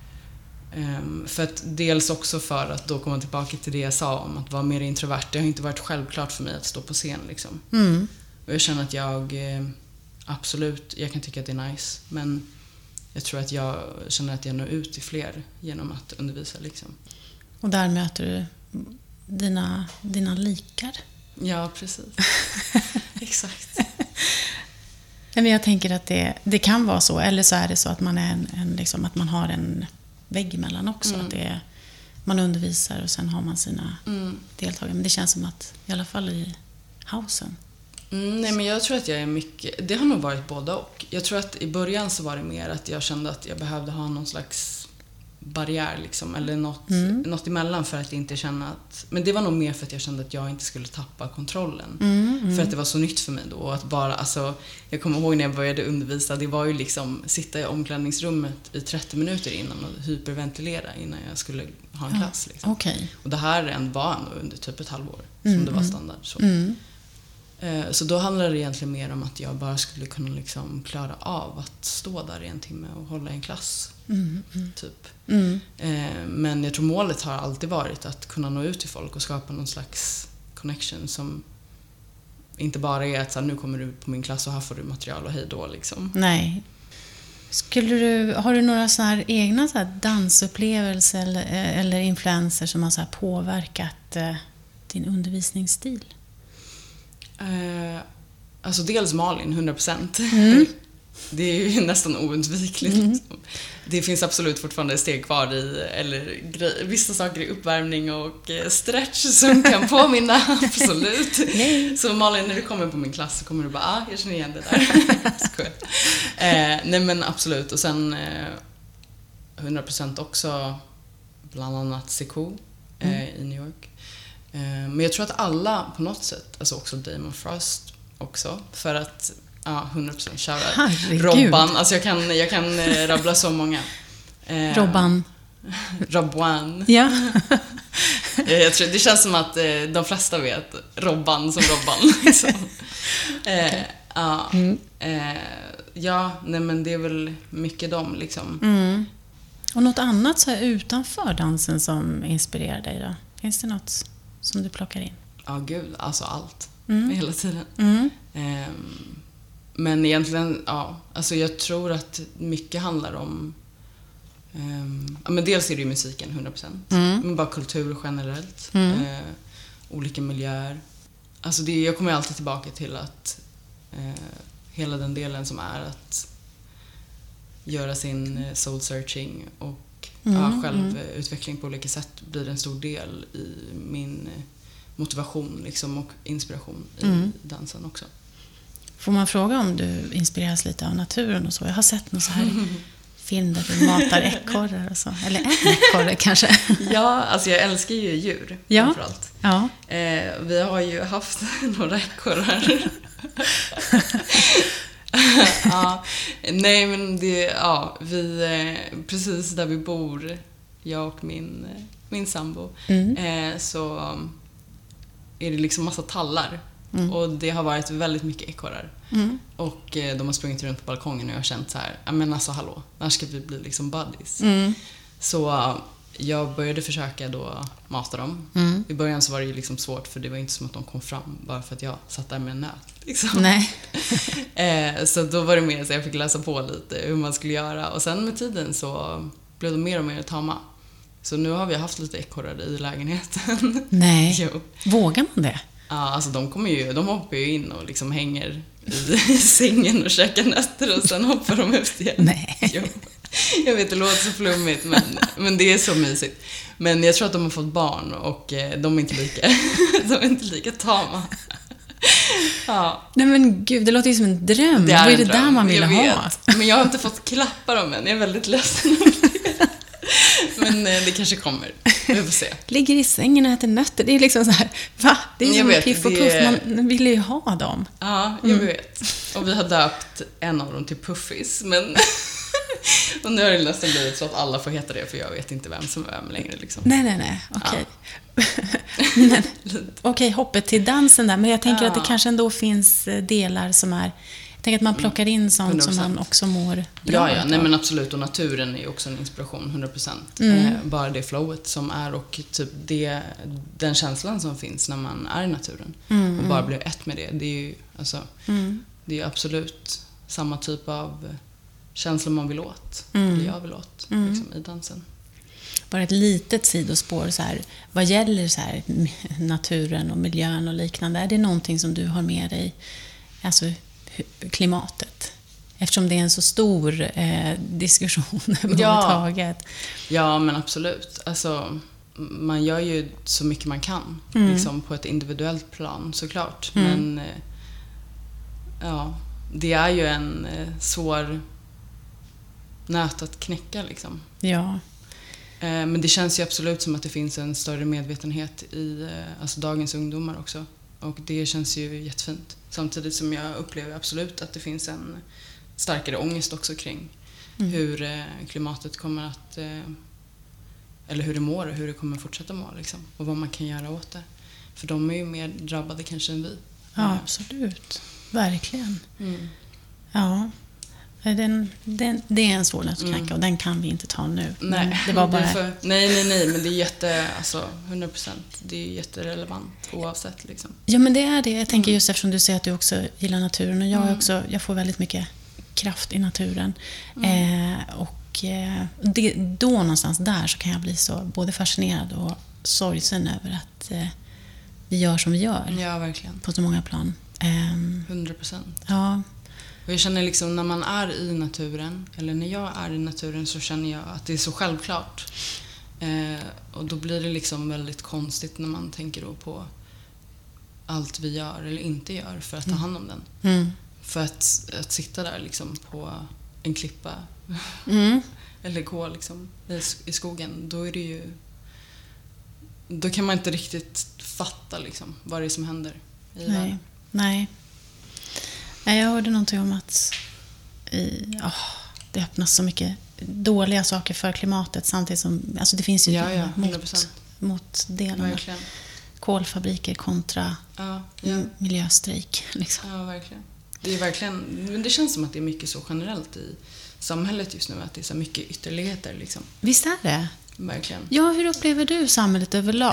För att dels också för att då komma tillbaka till det jag sa om att vara mer introvert. Det har inte varit självklart för mig att stå på scen liksom. Och jag känner att jag absolut, jag kan tycka att det är nice, men jag tror att jag känner att jag når ut till fler genom att undervisa liksom. Och där möter du dina likar. Ja, precis. Exakt. Men jag tänker att det kan vara så, eller så är det så att man är liksom, att man har en vägg emellan också, att man undervisar och sen har man sina deltagare. Men det känns som att i alla fall i housen. Nej, men jag tror att jag är mycket... Det har nog varit både och. Jag tror att i början så var det mer att jag kände att jag behövde ha någon slags barriär liksom, eller något emellan för att inte känna att... Men det var nog mer för att jag kände att jag inte skulle tappa kontrollen. För att det var så nytt för mig då. Och att bara, alltså, jag kommer ihåg när jag började undervisa, det var ju liksom sitta i omklädningsrummet i 30 minuter innan och hyperventilera innan jag skulle ha en klass. Liksom. Okay. Och det här var under typ ett halvår som det var standard. Så då handlade det egentligen mer om att jag bara skulle kunna liksom klara av att stå där i en timme och hålla en klass. Typ. Men jag tror målet har alltid varit att kunna nå ut till folk och skapa någon slags connection som inte bara är att så här, nu kommer du på min klass och här får du material och hej då liksom. Nej. Har du några så här egna så här dansupplevelser eller influenser som har så här påverkat din undervisningsstil? Alltså dels Malin, 100%. Det är ju nästan oundvikligt. Det finns absolut fortfarande steg kvar i, eller vissa saker i uppvärmning och stretch som kan påminna, absolut. Så Malin, när du kommer på min klass så kommer du bara, jag känner igen det där. Nej men absolut. Och sen 100% också bland annat Sekou i New York. Men jag tror att alla på något sätt, alltså också Damon Frost också, för att 100% köra Robban, alltså jag kan rabbla så många. Robban. Ja. Jag tror, det känns som att de flesta vet Robban som Robban liksom. Nej men det är väl mycket dem liksom. Och något annat så här utanför dansen som inspirerar dig då? Finns det något som du plockar in? Ja, gud, alltså allt. Hela tiden. Men egentligen, alltså jag tror att mycket handlar om men dels är det ju musiken 100%. Men bara kultur generellt. Olika miljöer. Alltså jag kommer alltid tillbaka till att hela den delen som är att göra sin soul searching och självutveckling på olika sätt blir en stor del i min motivation liksom, och inspiration i dansen också. Får man fråga om du inspireras lite av naturen och så? Jag har sett någon så här film där du matar ekorrar och så. Eller en ekorre kanske. Ja, alltså jag älskar ju djur framförallt. Ja. Vi har ju haft några ekorrar. Nej men vi precis där vi bor, jag och min sambo, så är det liksom massa tallar. Och det har varit väldigt mycket ekorrar. Och de har sprungit runt på balkongen och jag har känt så här, men alltså hallå, när ska vi bli liksom buddies? Så jag började försöka då mata dem. I början så var det ju liksom svårt, för det var inte som att de kom fram bara för att jag satt där med en nöt liksom. Nej. Så då var det mer så jag fick läsa på lite hur man skulle göra. Och sen med tiden så blev de mer och mer tama. Så nu har vi haft lite ekorrar i lägenheten. Nej, Jo. Vågar man det? Ja, alltså de hoppar ju in och liksom hänger i sängen och käkar nötter och sen hoppar de ut igen. Nej. Jo. Jag vet, det låter så flummigt, men det är så mysigt. Men jag tror att de har fått barn och de är inte lika tama. Ja. Nej men gud, det låter ju som en dröm. Det är Vad är en det dröm, där man vill jag ha? vet. Men jag har inte fått klappa dem än. Jag är väldigt ledsen. Men det kanske kommer. Vi får se. Ligger i sängen och äter nötter. Det är liksom så här, va? Det är som Piff och Puff. Man vill ju ha dem. Ja, jag vet. Och vi har döpt en av dem till Puffis. Men och nu har det nästan blivit så att alla får heta det, för jag vet inte vem som är vem längre. Liksom. Nej. Okej. Ja. Okej, hoppet till dansen där. Men jag tänker att det kanske ändå finns delar som är... Jag tänker att man plockar in sånt 100%. som man också mår bra Ja, nej men absolut. Och naturen är ju också en inspiration, 100%. Bara det flowet som är och typ den känslan som finns när man är i naturen. Och bara blir ett med det. Det är ju det är absolut samma typ av känslor man vill åt. Eller jag vill åt liksom, i dansen. Bara ett litet sidospår så här, vad gäller så här, naturen och miljön och liknande. Är det någonting som du har med dig, alltså klimatet? Eftersom det är en så stor diskussion överhuvudtaget. Ja, men absolut. Alltså, man gör ju så mycket man kan liksom, på ett individuellt plan såklart. Men ja, det är ju en svår nöt att knäcka liksom. Ja. Men det känns ju absolut som att det finns en större medvetenhet i alltså dagens ungdomar också. Och det känns ju jättefint. Samtidigt som jag upplever absolut att det finns en starkare ångest också kring hur klimatet kommer att... eller hur det mår och hur det kommer fortsätta må. Liksom, och vad man kan göra åt det. För de är ju mer drabbade kanske än vi. Ja, absolut. Verkligen. Ja. Det är en svår nöt att knäcka och den kan vi inte ta nu. Nej, det var bara... nej, men det är 100%. Det är jätterelevant oavsett liksom. Ja, men det är det. Jag tänker just eftersom du säger att du också gillar naturen och jag får väldigt mycket kraft i naturen. Då någonstans där så kan jag bli så både fascinerad och sorgsen över att vi gör som vi gör. Ja, verkligen. På så många plan. 100%. Ja. Och jag känner liksom när man är i naturen, eller när jag är i naturen, så känner jag att det är så självklart. Och då blir det liksom väldigt konstigt när man tänker då på allt vi gör eller inte gör för att ta hand om den. För att sitta där liksom på en klippa eller gå liksom i skogen, då är det ju... Då kan man inte riktigt fatta liksom vad det är som händer i världen. Nej. Jag hörde någonting om att det öppnas så mycket dåliga saker för klimatet samtidigt som... Alltså det finns ju mot delarna. Verkligen. Kolfabriker kontra miljöstrejk. Liksom. Ja, verkligen. Det är verkligen... Men det känns som att det är mycket så generellt i samhället just nu. Att det är så mycket ytterligheter liksom. Visst är det? Verkligen. Ja, hur upplever du samhället överlag?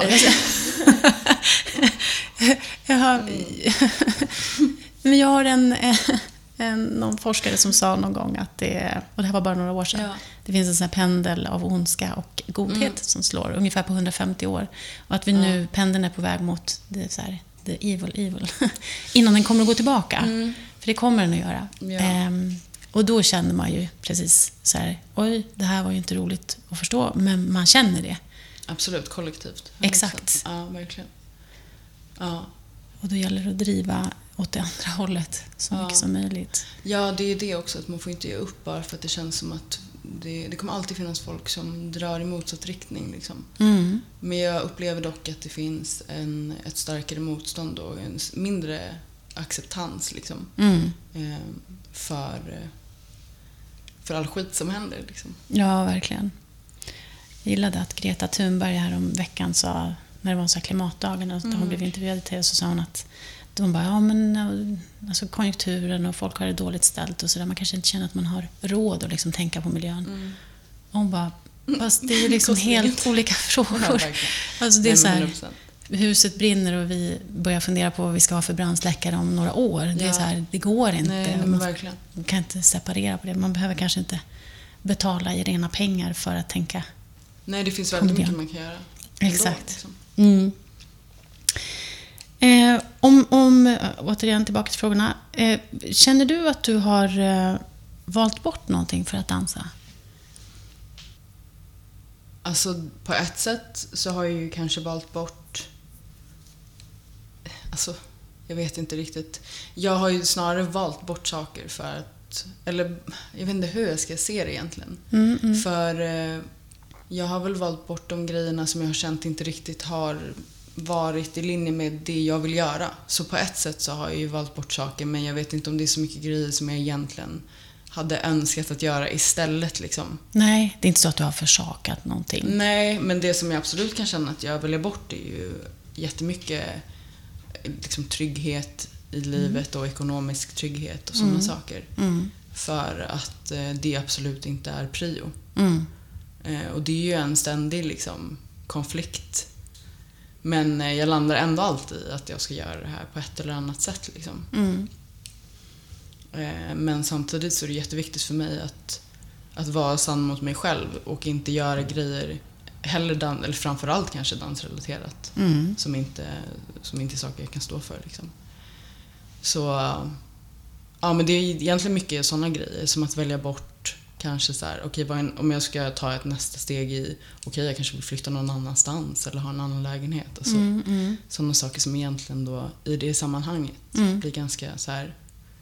Men jag har någon forskare som sa någon gång att och det här var bara några år sedan, det finns en sån här pendel av ondska och godhet som slår ungefär på 150 år. Och att vi nu, pendeln är på väg mot det så här, the evil. Innan den kommer att gå tillbaka. För det kommer den att göra. Ja. Och då känner man ju precis så här, oj, det här var ju inte roligt att förstå, men man känner det. Absolut, kollektivt. 100%. Exakt. Ja, verkligen. Ja. Och då gäller det att driva åt det andra hållet så mycket som möjligt. Ja, det är det också, att man får inte ge upp bara för att det känns som att det kommer alltid finnas folk som drar i motsatt riktning liksom. Men jag upplever dock att det finns ett starkare motstånd och en mindre acceptans liksom, för all skit som händer liksom. Ja, verkligen. Jag gillade att Greta Thunberg här om veckan sa, när det var så här klimatdagen och hon blev intervjuad till, så sa hon att de bara, alltså konjunkturen och folk har det dåligt ställt och så där, man kanske inte känner att man har råd att liksom tänka på miljön. Och hon bara, fast det är ju liksom helt olika frågor. Ja, alltså det är så här, huset brinner och vi börjar fundera på vad vi ska ha för brandsläckare om några år. Det är så här, det går inte. Nej, man kan inte separera på det. Man behöver kanske inte betala i rena pengar för att tänka. Nej, det finns väldigt mycket man kan göra. Exakt. Ändå, Om återigen tillbaka till frågorna. Känner du att du har valt bort någonting för att dansa? Alltså på ett sätt så har jag ju kanske valt bort... Alltså, jag vet inte riktigt. Jag har ju snarare valt bort saker för att... Eller jag vet inte hur jag ska se det egentligen. För jag har väl valt bort de grejerna som jag har känt inte riktigt har varit i linje med det jag vill göra. Så på ett sätt så har jag ju valt bort saker, men jag vet inte om det är så mycket grejer som jag egentligen hade önskat att göra istället liksom. Nej, det är inte så att du har försakat någonting. Nej, men det som jag absolut kan känna att jag väljer bort är ju jättemycket liksom trygghet i livet och ekonomisk trygghet och sådana saker. För att det absolut inte är prio. Och det är ju en ständig liksom konflikt. Men jag landar ändå alltid i att jag ska göra det här på ett eller annat sätt liksom. Men samtidigt så är det jätteviktigt för mig att vara sann mot mig själv och inte göra grejer eller framförallt kanske dansrelaterat som inte är saker jag kan stå för liksom. Så ja, men det är egentligen mycket sådana grejer som att välja bort kanske så här, okej, om jag ska ta ett nästa steg i jag kanske vill flytta någon annanstans eller ha en annan lägenhet alltså. Sådana saker som egentligen då i det sammanhanget blir ganska så här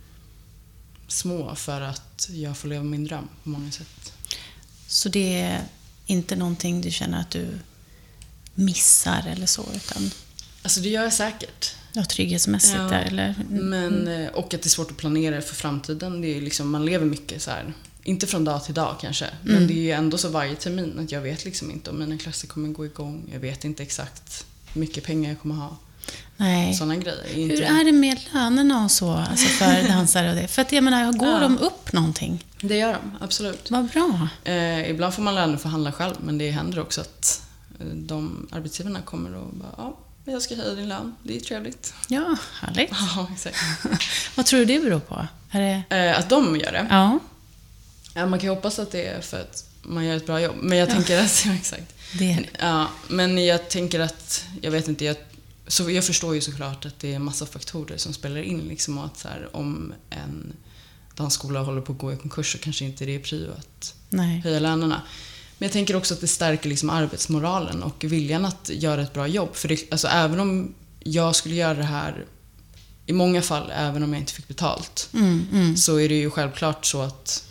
små för att jag får leva min dröm på många sätt. Så det är inte någonting du känner att du missar eller så, utan... Alltså det gör jag säkert. Ja, trygghetsmässigt där, eller? Men, och att det är svårt att planera för framtiden. Det är liksom, man lever mycket så här, inte från dag till dag kanske, men det är ju ändå så varje termin att jag vet liksom inte om mina klasser kommer gå igång. Jag vet inte exakt hur mycket pengar jag kommer ha. Nej. Sådana grejer. Hur är det med lönerna och så, alltså för dansare och det? För att jag menar, går de upp någonting? Det gör de, absolut. Vad bra. Ibland får man löneförhandla själv, men det händer också att de arbetsgivarna kommer och bara, jag ska höja din lön. Det är trevligt. Ja, härligt. Ja, exakt. Vad tror du det beror på? Är det... Att de gör det? Ja. Ja, man kan ju hoppas att det är för att man gör ett bra jobb. Men jag tänker att, exakt. Det är det. Ja, men jag tänker att, jag vet inte, jag förstår ju såklart att det är massa faktorer som spelar in. Liksom, att så här, om en dansskola håller på att gå i konkurs så kanske inte det är prio att höja lönerna. Men jag tänker också att det stärker liksom arbetsmoralen och viljan att göra ett bra jobb. För det, alltså, även om jag skulle göra det här i många fall, även om jag inte fick betalt, så är det ju självklart så att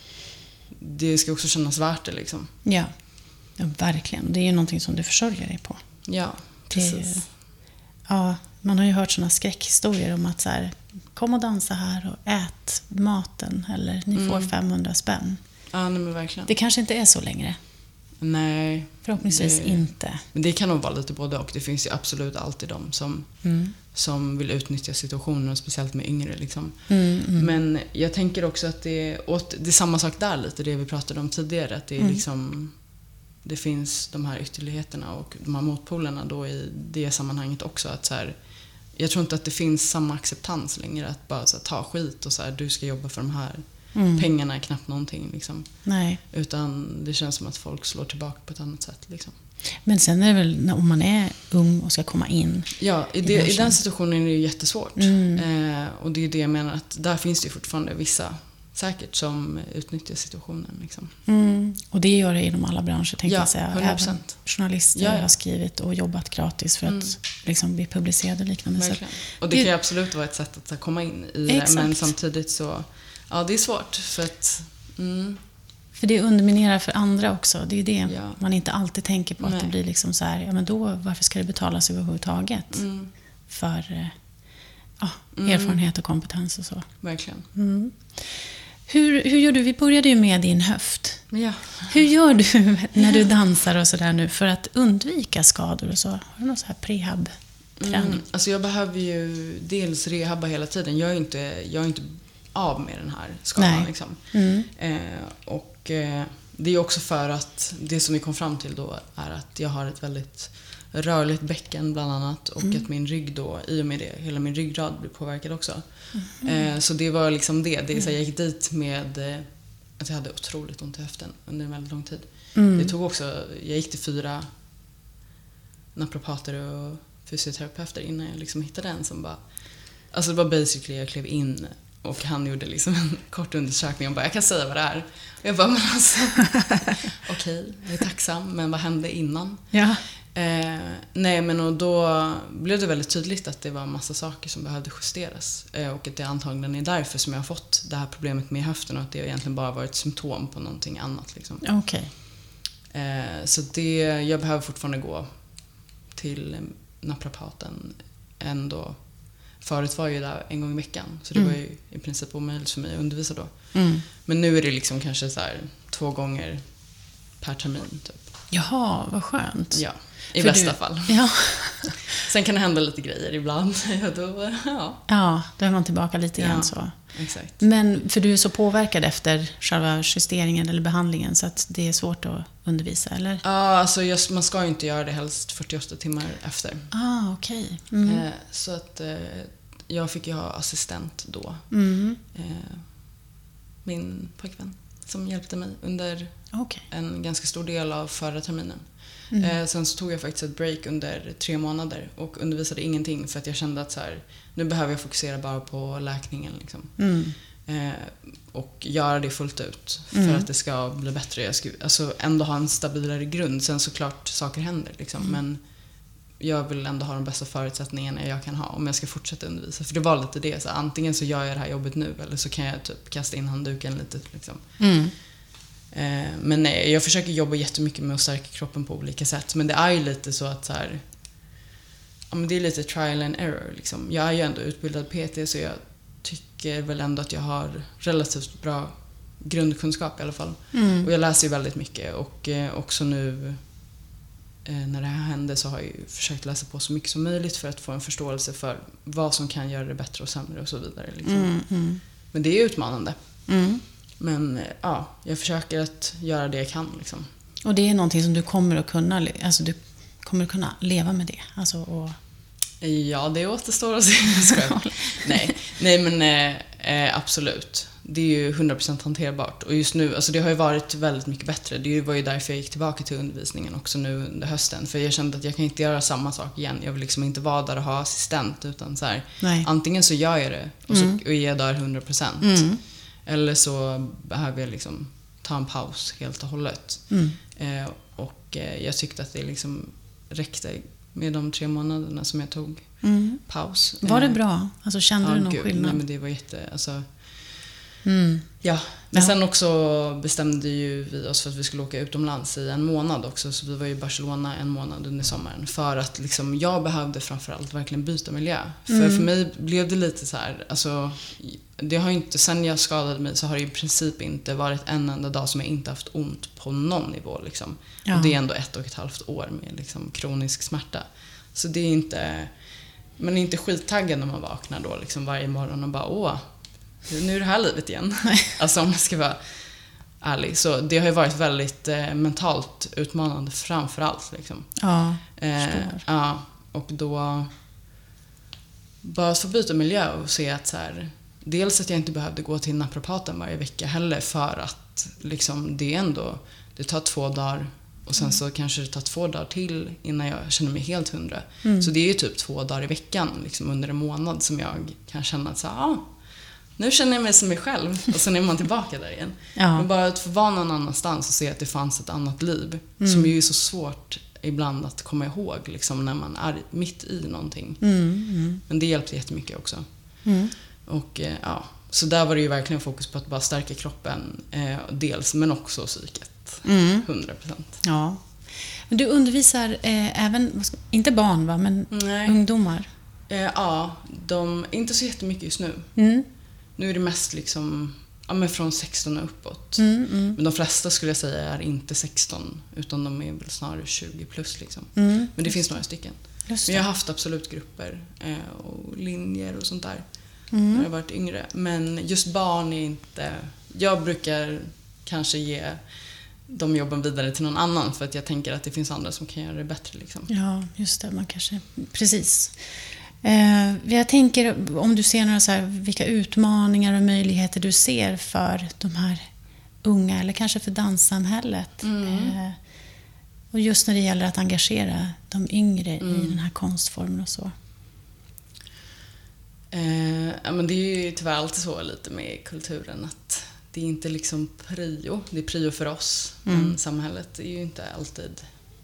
det ska också kännas värt det liksom. Ja, verkligen. Det är ju någonting som du försörjer dig på. Ja, precis. Ja, man har ju hört såna skräckhistorier om att så här, kom och dansa här och ät maten, eller ni får 500 spänn. Ja, nej, men verkligen. Det kanske inte är så längre. Nej. Förhoppningsvis inte. Men det kan nog vara lite både och. Det finns ju absolut alltid de som vill utnyttja situationen, speciellt med yngre liksom. Men jag tänker också att det är samma sak där lite, det vi pratade om tidigare, att det är liksom, det finns de här ytterligheterna och de här motpolerna då i det sammanhanget också, att så här, jag tror inte att det finns samma acceptans längre att bara så här, ta skit och så här, du ska jobba för de här pengarna är knappt någonting liksom. Nej. Utan det känns som att folk slår tillbaka på ett annat sätt liksom. Men sen är det väl om man är ung och ska komma in. Ja, i den situationen är det ju jättesvårt. Och det är det jag menar, att där finns det ju fortfarande vissa säkert som utnyttjar situationen liksom. Och det gör det inom alla branscher, tänkte jag säga. 100%. Även journalister har skrivit och jobbat gratis för att liksom bli publicerade och liknande. Så och det kan ju absolut vara ett sätt att komma in i det, men samtidigt så det är svårt för att för det underminerar för andra också. Det är det man inte alltid tänker på. Att det blir liksom så här, men då, varför ska det betalas överhuvudtaget? För erfarenhet och kompetens och så. Verkligen. Hur gör du? Vi började ju med din höft. Ja. Hur gör du när du dansar och så där nu för att undvika skador och så? Har du någon så här prehab-träning? Alltså jag behöver ju dels rehabba hela tiden. Jag är inte av med den här skadan liksom. Och det är också för att det som vi kom fram till då är att jag har ett väldigt rörligt bäcken bland annat, och att min rygg då, i och med det, hela min ryggrad blir påverkad också. Så det var liksom det är så jag gick dit med att jag hade otroligt ont i höften under en väldigt lång tid. Mm. Det tog också, jag gick till 4 naprapater och fysioterapeuter innan jag liksom hittade en som bara, alltså det var basically jag klev in och han gjorde liksom en kort undersökning och bara, jag kan säga vad det är. Och jag bara, men alltså okej, jag är tacksam, men vad hände innan? Ja. Nej, men och då blev det väldigt tydligt att det var en massa saker som behövde justeras. Och att det antagligen är därför som jag har fått det här problemet med höften och att det egentligen bara varit symptom på någonting annat. Liksom. Okej. Så jag behöver fortfarande gå till naprapaten ändå. Förut var jag ju där en gång i veckan, så det var ju i princip omöjligt för mig att undervisa då. Men nu är det liksom kanske så här 2 gånger per termin typ. Jaha, vad skönt. Ja, i bästa fall. Ja. Sen kan det hända lite grejer ibland. Ja, då är man tillbaka lite grann så. Exakt. Men för du är så påverkad efter själva justeringen eller behandlingen så att det är svårt att undervisa, eller? Ja, alltså man ska ju inte göra det helst 48 timmar efter. Okej. Så att jag fick ju ha assistent då. Min pojkvän som hjälpte mig under en ganska stor del av förra terminen. Sen så tog jag faktiskt ett break under 3 månader och undervisade ingenting för att jag kände att så här, nu behöver jag fokusera bara på läkningen liksom. Och göra det fullt ut för att det ska bli bättre. Jag ska alltså ändå ha en stabilare grund. Sen såklart saker händer liksom, men jag vill ändå ha de bästa förutsättningarna jag kan ha om jag ska fortsätta undervisa. För det var lite det, så antingen så gör jag det här jobbet nu eller så kan jag typ kasta in handduken lite liksom. Men nej, jag försöker jobba jättemycket med att stärka kroppen på olika sätt. Men det är ju lite så att så här, ja, men det är lite trial and error liksom. Jag är ju ändå utbildad PT, så jag tycker väl ändå att jag har relativt bra grundkunskap i alla fall. Och jag läser ju väldigt mycket och också nu när det här hände så har jag ju försökt läsa på så mycket som möjligt för att få en förståelse för vad som kan göra det bättre och sämre och så vidare liksom. Men det är utmanande. Men ja, jag försöker att göra det jag kan liksom. Och det är någonting som du kommer att kunna, alltså du kommer att kunna leva med det, alltså och... Ja, det återstår att se. Nej, men absolut. Det är ju 100% hanterbart. Och just nu, alltså det har ju varit väldigt mycket bättre. Det var ju därför jag gick tillbaka till undervisningen också nu under hösten. För jag kände att jag kan inte göra samma sak igen. Jag vill liksom inte vara där och ha assistent, utan så här, antingen så gör jag det och är jag där 100%. Eller så behöver jag liksom ta en paus helt och hållet. Och jag tyckte att det liksom räckte med de 3 månaderna som jag tog paus. Var det bra? Alltså kände du någon skillnad? Nej, men det var Ja, men sen också bestämde ju vi oss för att vi skulle åka utomlands i 1 månad också. Så vi var i Barcelona 1 månad under sommaren. För att liksom, jag behövde framförallt verkligen byta miljö. För mig blev det lite så här, alltså, det har inte, sen jag skadade mig så har det i princip inte varit en enda dag som jag inte haft ont på någon nivå liksom. Och det är ändå 1,5 år med liksom kronisk smärta. Så det är inte, man är inte skittaggad när man vaknar då liksom varje morgon och bara nu är det här livet igen. Alltså om jag ska vara ärlig. Så det har ju varit väldigt mentalt utmanande framförallt liksom. Ja, och då bara få byta miljö och se att så här, dels att jag inte behövde gå till naprapaten varje vecka heller, för att liksom det tar 2 dagar och sen så kanske det tar 2 dagar till innan jag känner mig helt 100. Så det är ju typ 2 dagar i veckan liksom under en månad som jag kan känna att så här, nu känner jag mig som mig själv. Och sen är man tillbaka där igen. Men bara att få vara någon annanstans och se att det fanns ett annat liv. Som ju är så svårt ibland att komma ihåg liksom, när man är mitt i någonting. Men det hjälpte jättemycket också. Och så där var det ju verkligen fokus på att bara stärka kroppen. Dels, men också psyket. 100%. Ja. Men du undervisar även, inte barn va, men ungdomar? Ja, inte så jättemycket just nu. Nu är det mest liksom, men från 16 och uppåt. Men de flesta skulle jag säga är inte 16, utan de är väl snarare 20 plus liksom. Men det finns några stycken. Men jag har haft absolut grupper och linjer och sånt där när jag har varit yngre. Men just barn är inte, jag brukar kanske ge de jobben vidare till någon annan, för att jag tänker att det finns andra som kan göra det bättre liksom. Ja, just det, man kanske, precis. Jag tänker om du ser några så här, vilka utmaningar och möjligheter du ser för de här unga eller kanske för danssamhället. Och just när det gäller att engagera de yngre i den här konstformen och så. Men det är ju tyvärr alltid så lite med kulturen att det är inte liksom prio. Det är prio för oss. Men samhället är ju inte alltid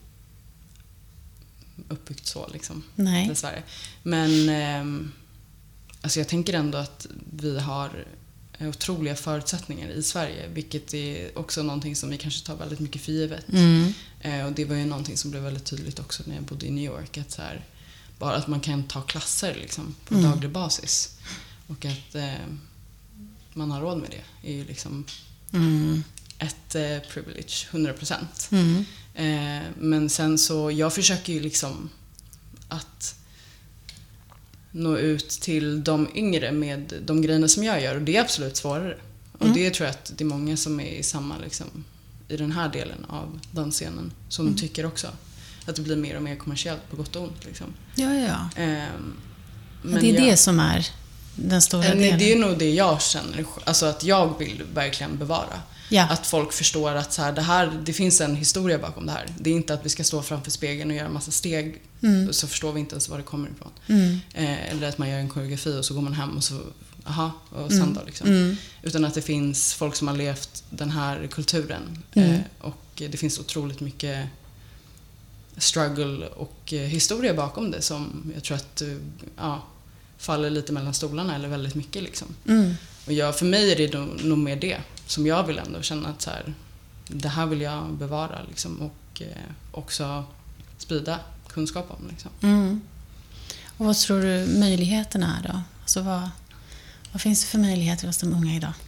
uppbyggt så liksom. Nej. Dessvärre. Men alltså jag tänker ändå att vi har otroliga förutsättningar i Sverige, vilket är också någonting som vi kanske tar väldigt mycket för givet. Och det var ju någonting som blev väldigt tydligt också när jag bodde i New York, att så här, bara att man kan ta klasser liksom, på daglig basis och att man har råd med det är ju liksom ett privilege, 100%. Men sen så, jag försöker ju liksom att nå ut till de yngre med de grejerna som jag gör, och det är absolut svårare. Och det tror jag att det är många som är i samma liksom, i den här delen av dansscenen som tycker också att det blir mer och mer kommersiellt på gott och ont liksom. Ja. Men det är det som är den stora delen. Det är nog det jag känner, alltså att jag vill verkligen bevara. Ja. Att folk förstår att så här, det finns en historia bakom det här. Det är inte att vi ska stå framför spegeln och göra en massa steg så förstår vi inte ens var det kommer ifrån. Eller att man gör en koreografi och så går man hem och så och sen då liksom. Utan att det finns folk som har levt den här kulturen. Och det finns otroligt mycket struggle och historia bakom det som jag tror att faller lite mellan stolarna eller väldigt mycket liksom. Och för mig är det nog mer det som jag vill ändå känna att så här, det här vill jag bevara liksom, och också sprida kunskap om liksom. Och vad tror du möjligheterna är då? Alltså vad finns det för möjligheter hos de unga idag?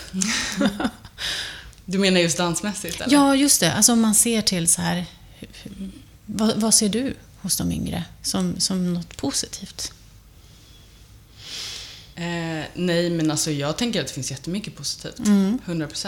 Du menar just dansmässigt eller? Ja, just det. Alltså om man ser till så här, vad ser du hos de yngre som något positivt? Nej, men alltså jag tänker att det finns jättemycket positivt. 100%.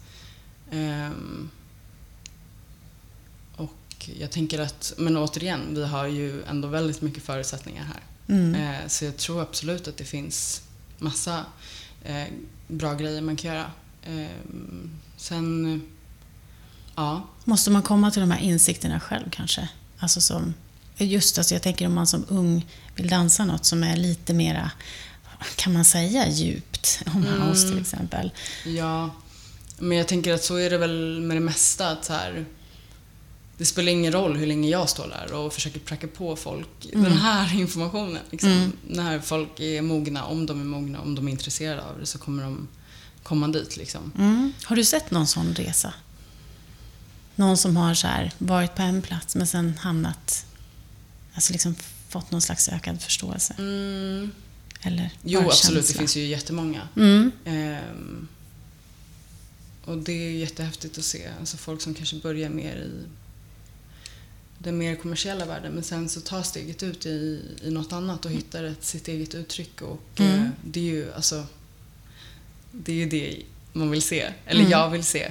Och jag tänker att, men återigen, vi har ju ändå väldigt mycket förutsättningar här. Så jag tror absolut att det finns massa bra grejer man kan göra. Sen, ja. Måste man komma till de här insikterna själv kanske? Alltså som, jag tänker om man som ung vill dansa något som är lite mera, kan man säga, djupt om house till exempel. Ja, men jag tänker att så är det väl med det mesta, att så här, det spelar ingen roll hur länge jag står där och försöker pracka på folk den här informationen liksom. När folk är mogna, om de är intresserade av det, så kommer de komma dit liksom. Har du sett någon sån resa? Någon som har så här, varit på en plats men sen hamnat, alltså liksom fått någon slags ökad förståelse? Eller jo, absolut, känsla. Det finns ju jättemånga. Och det är jättehäftigt att se, alltså folk som kanske börjar mer i den mer kommersiella världen, men sen så tar steget ut i något annat och hittar sitt eget uttryck. Och det är ju alltså, det är ju det man vill se, eller jag vill se.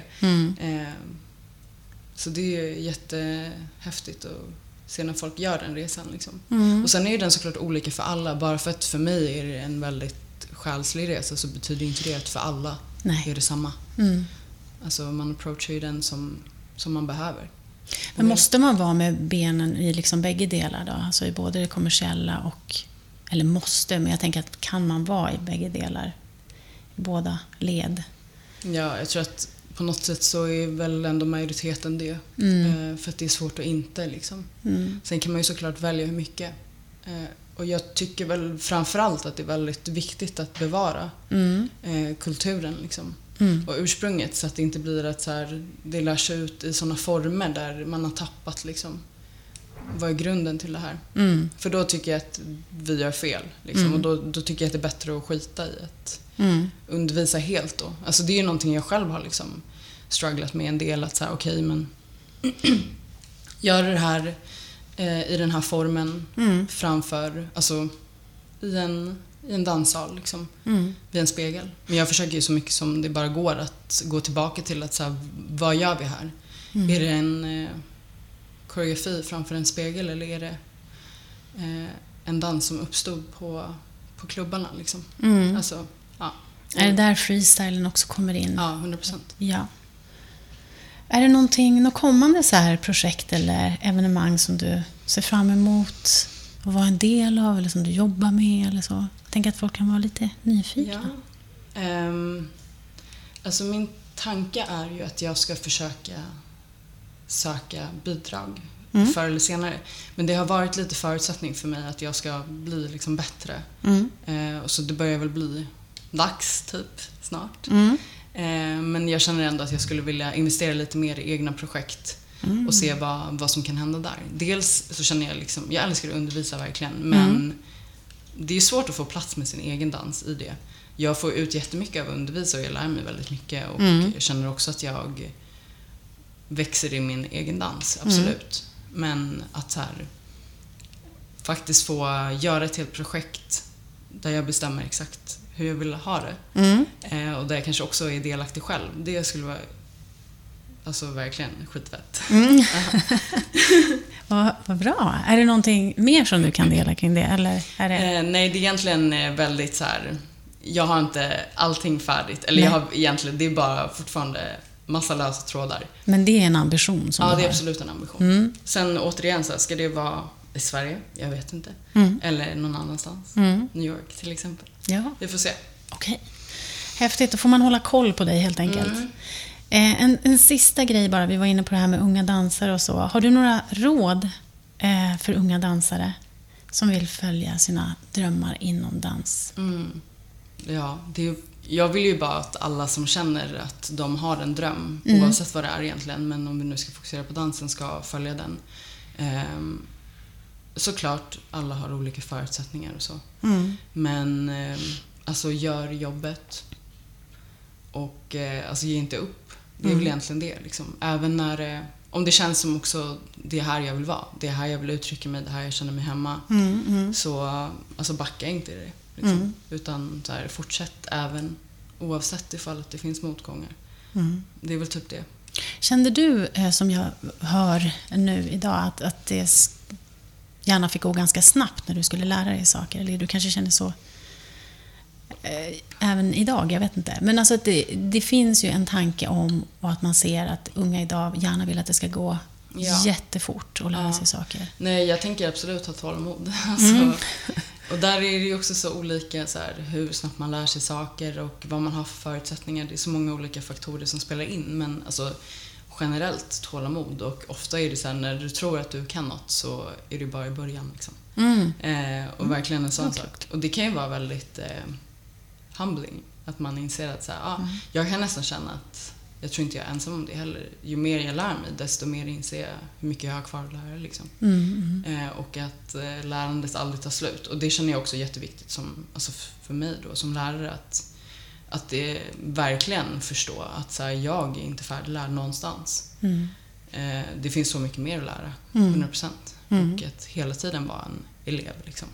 Så det är ju jättehäftigt att se när folk gör den resan liksom. Och sen är ju den såklart olika för alla. Bara för att för mig är det en väldigt själslig resa, så betyder inte det att för alla är det samma. Alltså man approachar ju den som man behöver. Men måste man vara med benen i liksom bägge delar då? Alltså i både det kommersiella och, eller måste, men jag tänker att kan man vara i bägge delar? I båda led? Ja, jag tror att på något sätt så är väl ändå majoriteten det. För att det är svårt att inte liksom. Sen kan man ju såklart välja hur mycket. Och jag tycker väl framförallt att det är väldigt viktigt att bevara kulturen liksom. Och ursprunget, så att det inte blir att så här, det lär sig ut i såna former där man har tappat liksom, vad är grunden till det här. För då tycker jag att vi gör fel liksom. Och då tycker jag att det är bättre att skita i att undervisa helt då. Alltså det är ju någonting jag själv har liksom strugglat med en del, att så här, okej, men gör det här i den här formen framför, alltså i en danssal liksom, vid en spegel. Men jag försöker ju så mycket som det bara går att gå tillbaka till att så här, vad gör vi här? Är det en koreografi framför en spegel, eller är det en dans som uppstod på klubbarna liksom? Alltså, ja. Är det där freestylen också kommer in? Ja, 100%. Ja. Är det något kommande så här projekt eller evenemang som du ser fram emot att vara en del av eller som du jobbar med eller så? Jag tänker att folk kan vara lite nyfikna. Ja. Alltså min tanke är ju att jag ska försöka söka bidrag förr eller senare. Men det har varit lite förutsättning för mig att jag ska bli liksom bättre. Och så det börjar väl bli dags typ snart. Men jag känner ändå att jag skulle vilja investera lite mer i egna projekt och se vad som kan hända där. Dels så känner jag liksom, jag älskar att undervisa verkligen, men det är svårt att få plats med sin egen dans i det. Jag får ut jättemycket av att undervisa och jag lär mig väldigt mycket och jag känner också att jag växer i min egen dans, absolut. Men att så här, faktiskt få göra ett helt projekt där jag bestämmer exakt hur jag vill ha det. Och där jag kanske också är delaktig själv. Det skulle vara alltså verkligen skitfett. Vad bra. Är det någonting mer som du kan dela kring det? Eller är det... Nej, det är egentligen väldigt så här. Jag har inte allting färdigt. Eller jag har egentligen, det är bara fortfarande massa lösa trådar. Men det är en ambition som du har? Ja, det är absolut en ambition. Sen återigen så här, ska det vara i Sverige? Jag vet inte. Eller någon annanstans. New York till exempel. Ja. Vi får se. Okej. Häftigt, då får man hålla koll på dig helt enkelt. En sista grej bara, vi var inne på det här med unga dansare och så. Har du några råd för unga dansare som vill följa sina drömmar inom dans? Ja, jag vill ju bara att alla som känner att de har en dröm, oavsett vad det är egentligen, men om vi nu ska fokusera på dansen, ska följa den. Såklart, alla har olika förutsättningar och så. Men alltså gör jobbet och alltså ge inte upp. Det är väl egentligen det liksom. Även när om det känns som också det är här jag vill vara, det är här jag vill uttrycka mig, det här jag känner mig hemma, så alltså backa inte i det liksom. Utan så här, fortsätt även oavsett ifall att det finns motgångar. Det är väl typ det. Kände du, som jag hör nu idag, att det gärna fick gå ganska snabbt när du skulle lära dig saker? Eller du kanske känner så även idag, jag vet inte. Men alltså att det finns ju en tanke om, och att man ser att unga idag gärna vill att det ska gå jättefort och lära sig saker. Nej, jag tänker absolut ha tålamod. Alltså, och där är det ju också så olika så här, hur snabbt man lär sig saker och vad man har för förutsättningar. Det är så många olika faktorer som spelar in. Men alltså, generellt tålamod. Och ofta är det så här, när du tror att du kan något så är det bara i början. Liksom. Och verkligen en sån sak. Och det kan ju vara väldigt humbling. Att man inser att så här, jag kan nästan känna att jag tror inte jag är ensam om det heller. Ju mer jag lär mig, desto mer inser jag hur mycket jag har kvar att lära. Liksom. Och att lärandet aldrig tar slut. Och det känner jag också jätteviktigt som, alltså för mig då, som lärare. Att det verkligen förstå att så här, jag är inte färdiglärd någonstans. Det finns så mycket mer att lära, 100%. Och att hela tiden vara en elev. Liksom.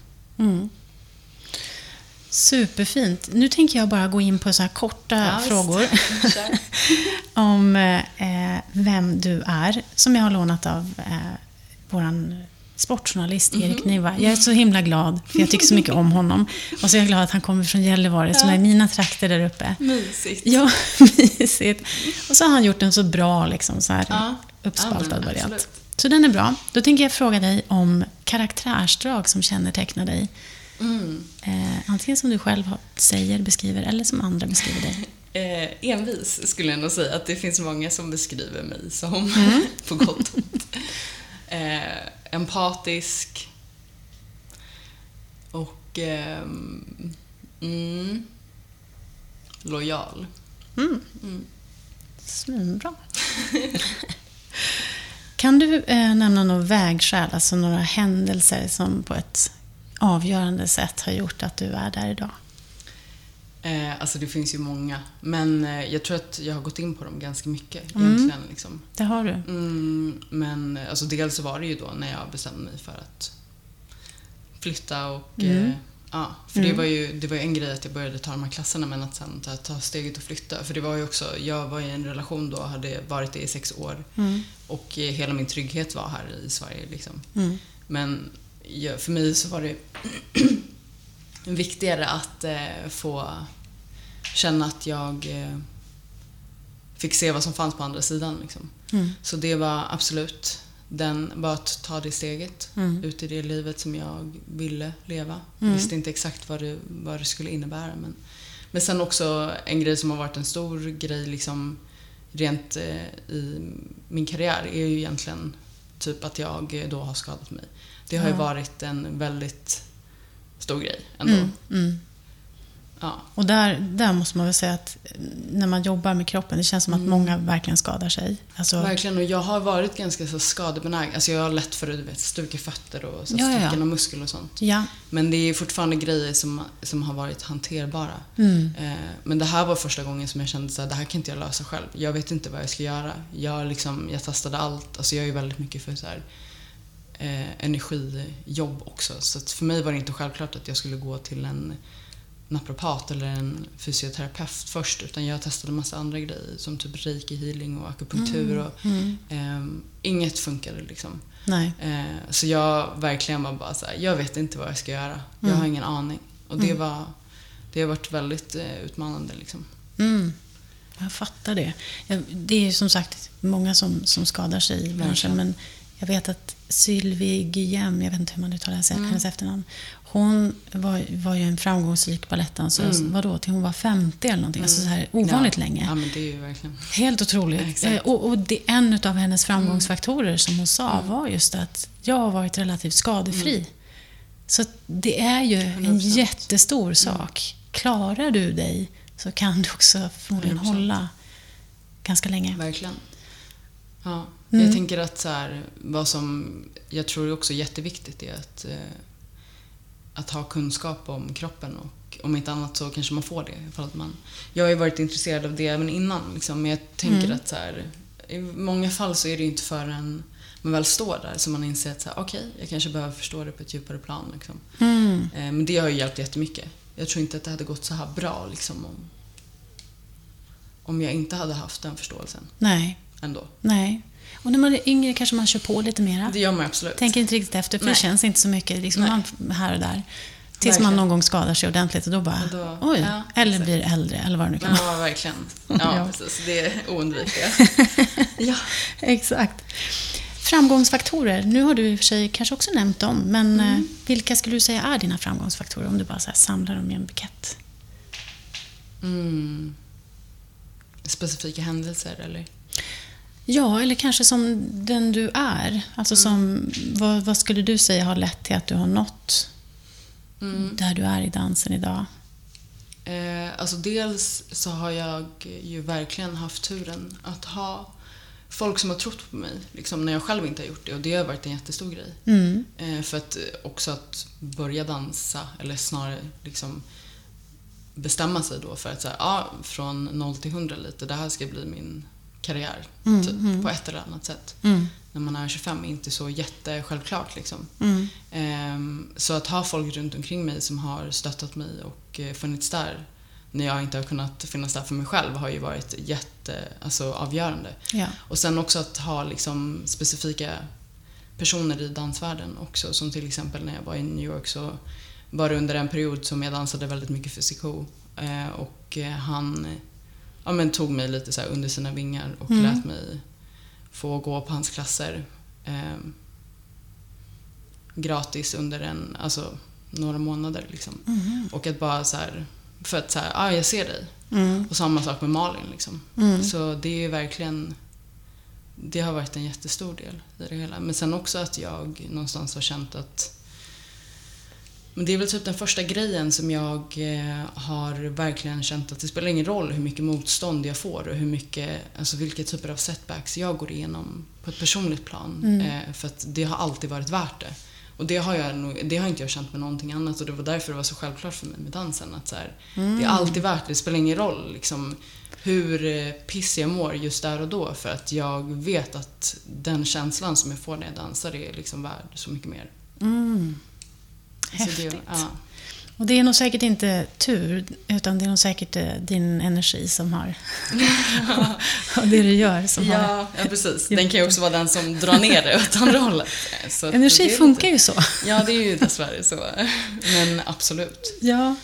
Superfint. Nu tänker jag bara gå in på så här korta frågor om vem du är, som jag har lånat av våran sportjournalist Erik Niva. Jag är så himla glad, för jag tycker så mycket om honom. Och så är jag glad att han kommer från Gällivare, som är mina trakter där uppe. Mysigt. Ja, mysigt. Och så har han gjort en så bra liksom, så här, uppspaltad variant. Absolut. Så den är bra. Då tänker jag fråga dig om karaktärsdrag som kännetecknar dig. Antingen som du själv säger, beskriver, eller som andra beskriver dig. Envis skulle jag nog säga att det finns många som beskriver mig som på gott och ont. Empatisk och lojal. Svinbra. Kan du nämna några vägskäl, alltså några händelser som på ett avgörande sätt har gjort att du är där idag? Alltså det finns ju många, men jag tror att jag har gått in på dem ganska mycket egentligen. Liksom. Det har du. Men alltså dels så var det ju då när jag bestämde mig för att flytta och för det var ju en grej att jag började ta de här klasserna, men att sen ta steget och flytta, för det var ju också, jag var i en relation då, hade varit det i 6 år och hela min trygghet var här i Sverige liksom. Men för mig så var det viktigare att få känna att jag fick se vad som fanns på andra sidan liksom. Så det var absolut bara att ta det steget ut i det livet som jag ville leva. Visste inte exakt vad det skulle innebära, men sen också en grej som har varit en stor grej liksom, rent i min karriär är ju egentligen typ att jag då har skadat mig. Det har ju varit en väldigt stor grej ändå. Ja. Och där måste man väl säga att när man jobbar med kroppen, det känns som att många verkligen skadar sig. Alltså... Verkligen, och jag har varit ganska så skadebenägen. Alltså jag har lätt för att stuka fötter och stycken och muskel och sånt. Ja. Men det är fortfarande grejer som har varit hanterbara. Men det här var första gången som jag kände så här, det här kan inte jag lösa själv. Jag vet inte vad jag ska göra. Jag testade allt. Alltså jag är ju väldigt mycket för så här, energijobb också. Så att för mig var det inte självklart att jag skulle gå till en naprapat eller en fysioterapeut först, utan jag testade en massa andra grejer som typ reiki healing och akupunktur och inget funkade liksom. Nej. Så jag verkligen var bara så här, jag vet inte vad jag ska göra. Jag har ingen aning. Och det har varit väldigt utmanande liksom. Jag fattar det. Det är ju som sagt många som skadar sig i branschen, men jag vet att Sylvie Guillem, jag vet inte hur man uttalar hennes efternamn, hon var ju en framgångsrik balettdansös. Vadå, till hon var 50 eller någonting. Alltså så här ovanligt länge. Ja, men det är ju verkligen... Helt otroligt. Och det, en av hennes framgångsfaktorer som hon sa var just att jag har varit relativt skadefri. Så det är ju 100%. En jättestor sak. Klarar du dig så kan du också förmodligen hålla ganska länge. Verkligen. Ja. Jag tänker att så här, vad som jag tror också är jätteviktigt är att ha kunskap om kroppen, och om inte annat så kanske man får det. För att jag har ju varit intresserad av det även innan liksom, men jag tänker att så här, i många fall så är det inte förrän man väl står där så man inser att okej, jag kanske behöver förstå det på ett djupare plan liksom. Men det har ju hjälpt jättemycket. Jag tror inte att det hade gått så här bra liksom, om jag inte hade haft den förståelsen. Nej. Ändå. Nej. Och när man är yngre kanske man kör på lite mera. Det gör man absolut. Tänker inte riktigt efter, för det känns inte så mycket liksom här och där. Tills man någon gång skadar sig ordentligt och då bara, oj, eller blir äldre, eller vad det nu kan vara. Ja, verkligen. Ja, precis. Det är oundvikligt. Ja, exakt. Framgångsfaktorer, nu har du i och för sig kanske också nämnt dem, men vilka skulle du säga är dina framgångsfaktorer om du bara så här samlar dem i en bukett? Specifika händelser, eller? Ja, eller kanske som den du är. Alltså som, vad skulle du säga har lett till att du har nått där du är i dansen idag? Alltså dels så har jag ju verkligen haft turen att ha folk som har trott på mig liksom, när jag själv inte har gjort det, och det har varit en jättestor grej. För att också att börja dansa, eller snarare liksom bestämma sig då för att så här, från 0 till 100 lite, det här ska bli min karriär typ, på ett eller annat sätt. När man är 25 är inte så jättesjälvklart liksom. Så att ha folk runt omkring mig som har stöttat mig och funnits där när jag inte har kunnat finnas där för mig själv har ju varit avgörande. Ja. Och sen också att ha liksom specifika personer i dansvärlden också, som till exempel när jag var i New York så var det under en period som jag dansade väldigt mycket för Zico, och han tog mig lite så här under sina vingar och lät mig få gå på hans klasser gratis under några månader liksom. Och att bara så här, för att så här, jag ser dig. Och samma sak med Malin liksom. Så det är verkligen, det har varit en jättestor del i det hela. Men sen också att jag någonstans har känt att, men det är väl typ den första grejen som jag har verkligen känt att det spelar ingen roll hur mycket motstånd jag får och hur mycket, alltså vilka typer av setbacks jag går igenom på ett personligt plan. För att det har alltid varit värt det. Och det har inte jag känt med någonting annat, och det var därför det var så självklart för mig med dansen att så här, det är alltid värt det, spelar ingen roll liksom hur piss jag mår just där och då, för att jag vet att den känslan som jag får när jag dansar är liksom värd så mycket mer. Häftigt. Och det är nog säkert inte tur, utan det är nog säkert din energi som har och det du gör som har... Ja, precis. Den kan ju också vara den som drar ner det åt andra hållet. Så energi funkar ju så. Ja, det är ju dessvärre så. Men absolut. Ja.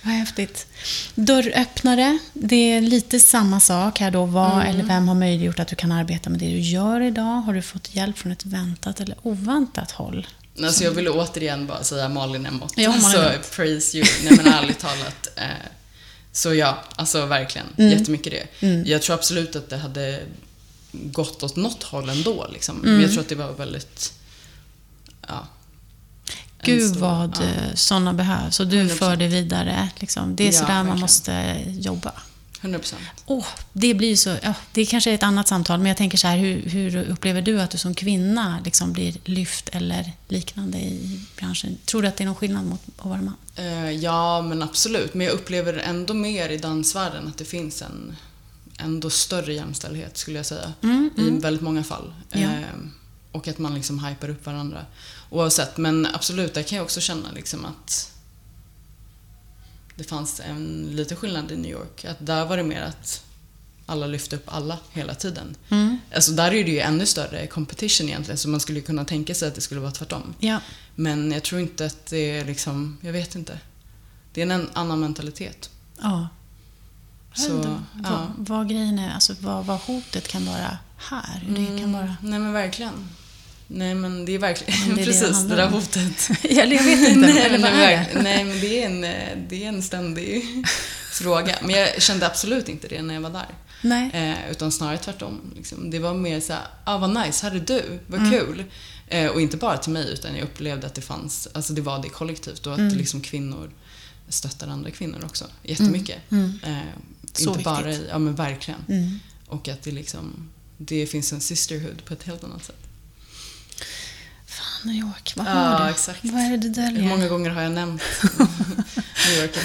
Vad häftigt. Dörröppnare, det är lite samma sak här då. Vad eller vem har möjliggjort att du kan arbeta med det du gör idag? Har du fått hjälp från ett väntat eller oväntat håll? Alltså jag ville återigen bara säga Malin Emmott. Ja, Malin så Emmott. praise you. Nej men ärligt talat. Så ja, alltså verkligen. Jättemycket det. Jag tror absolut att det hade gått åt något håll ändå. Liksom. Men jag tror att det var väldigt... Ja, Gud vad sådana behövs. Och du 100%. för det vidare. Liksom. Det är sådär verkligen. man måste jobba. 100%. Det blir ju så... Ja, det är kanske ett annat samtal. Men jag tänker så här, hur upplever du att du som kvinna liksom blir lyft eller liknande i branschen? Tror du att det är någon skillnad mot att vara man? Ja, men absolut. Men jag upplever ändå mer i dansvärlden att det finns en ändå större jämställdhet, skulle jag säga. I väldigt många fall. Ja. Och att man liksom hypar upp varandra. Oavsett, men absolut, där kan jag också känna liksom att det fanns en liten skillnad i New York. Att där var det mer att alla lyfte upp alla hela tiden. Alltså där är det ju ännu större competition egentligen, så man skulle kunna tänka sig att det skulle vara tvärtom. Ja. Men jag tror inte att det är liksom, jag vet inte. Det är en annan mentalitet. Ja. Så, ja. Vad grejen är, alltså vad hotet kan vara här. Hur det kan vara. Nej men verkligen. Nej men det är verkligen Men det är precis det där hotet. Jag vet inte. Eller vad är det? Nej men det är en ständig fråga. Men jag kände absolut inte det när jag var där. Nej. Utan snarare tvärtom. Liksom. Det var mer så här, vad nice, här är du, vad kul. Och inte bara till mig, utan jag upplevde att det fanns, alltså det var det kollektivt. Och att liksom kvinnor stöttar andra kvinnor också. Jättemycket. Så inte bara viktigt. ja men verkligen. Och att det liksom, det finns en sisterhood på ett helt annat sätt. Fan, New York, vad har du? Exakt. Vad är det du döljer? Hur många gånger har jag nämnt New York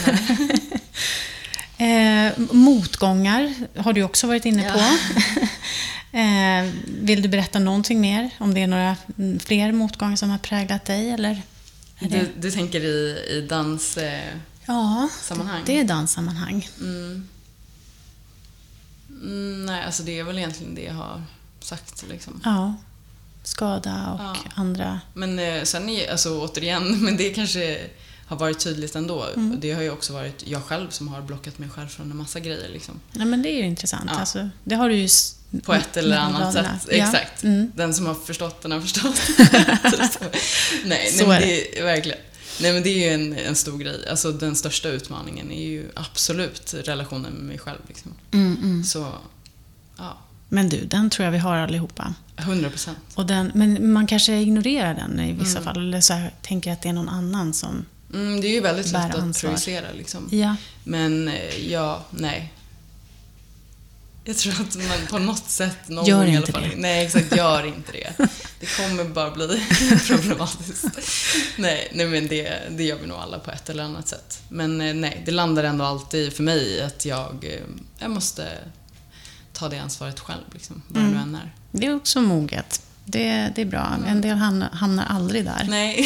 här? Motgångar har du också varit inne på. Vill du berätta någonting mer? Om det är några fler motgångar som har präglat dig? Eller är det... Du tänker i dans sammanhang? Det är danssammanhang. Nej, alltså det är väl egentligen det jag har sagt. Liksom. Ja, skada och andra... Men sen är, alltså återigen, men det kanske har varit tydligt ändå. Det har ju också varit jag själv som har blockat mig själv från en massa grejer. Liksom. Ja, men det är ju intressant. Ja. Alltså, det har du ju... På ett eller annat sätt. Ja. Exakt. Den som har förstått, den har förstått. nej, så men är det är verkligen. Nej, men det är ju en stor grej. Alltså den största utmaningen är ju absolut relationen med mig själv. Liksom. Så, ja. Men du, den tror jag vi har allihopa. 100%. Och men man kanske ignorerar den i vissa fall. Eller så här, tänker att det är någon annan som det är ju väldigt lätt att ansvar. projicera. Liksom. Ja. Men nej. Jag tror att man på något sätt någon gör gång i alla inte fall. det. Nej, exakt, gör inte det. Det kommer bara bli problematiskt. Nej, men det gör vi nog alla på ett eller annat sätt. Men nej, det landar ändå alltid för mig i att jag måste ta det ansvaret själv, liksom, vad det nu än är. Det är också moget. Det är bra. En del hamnar aldrig där. Nej.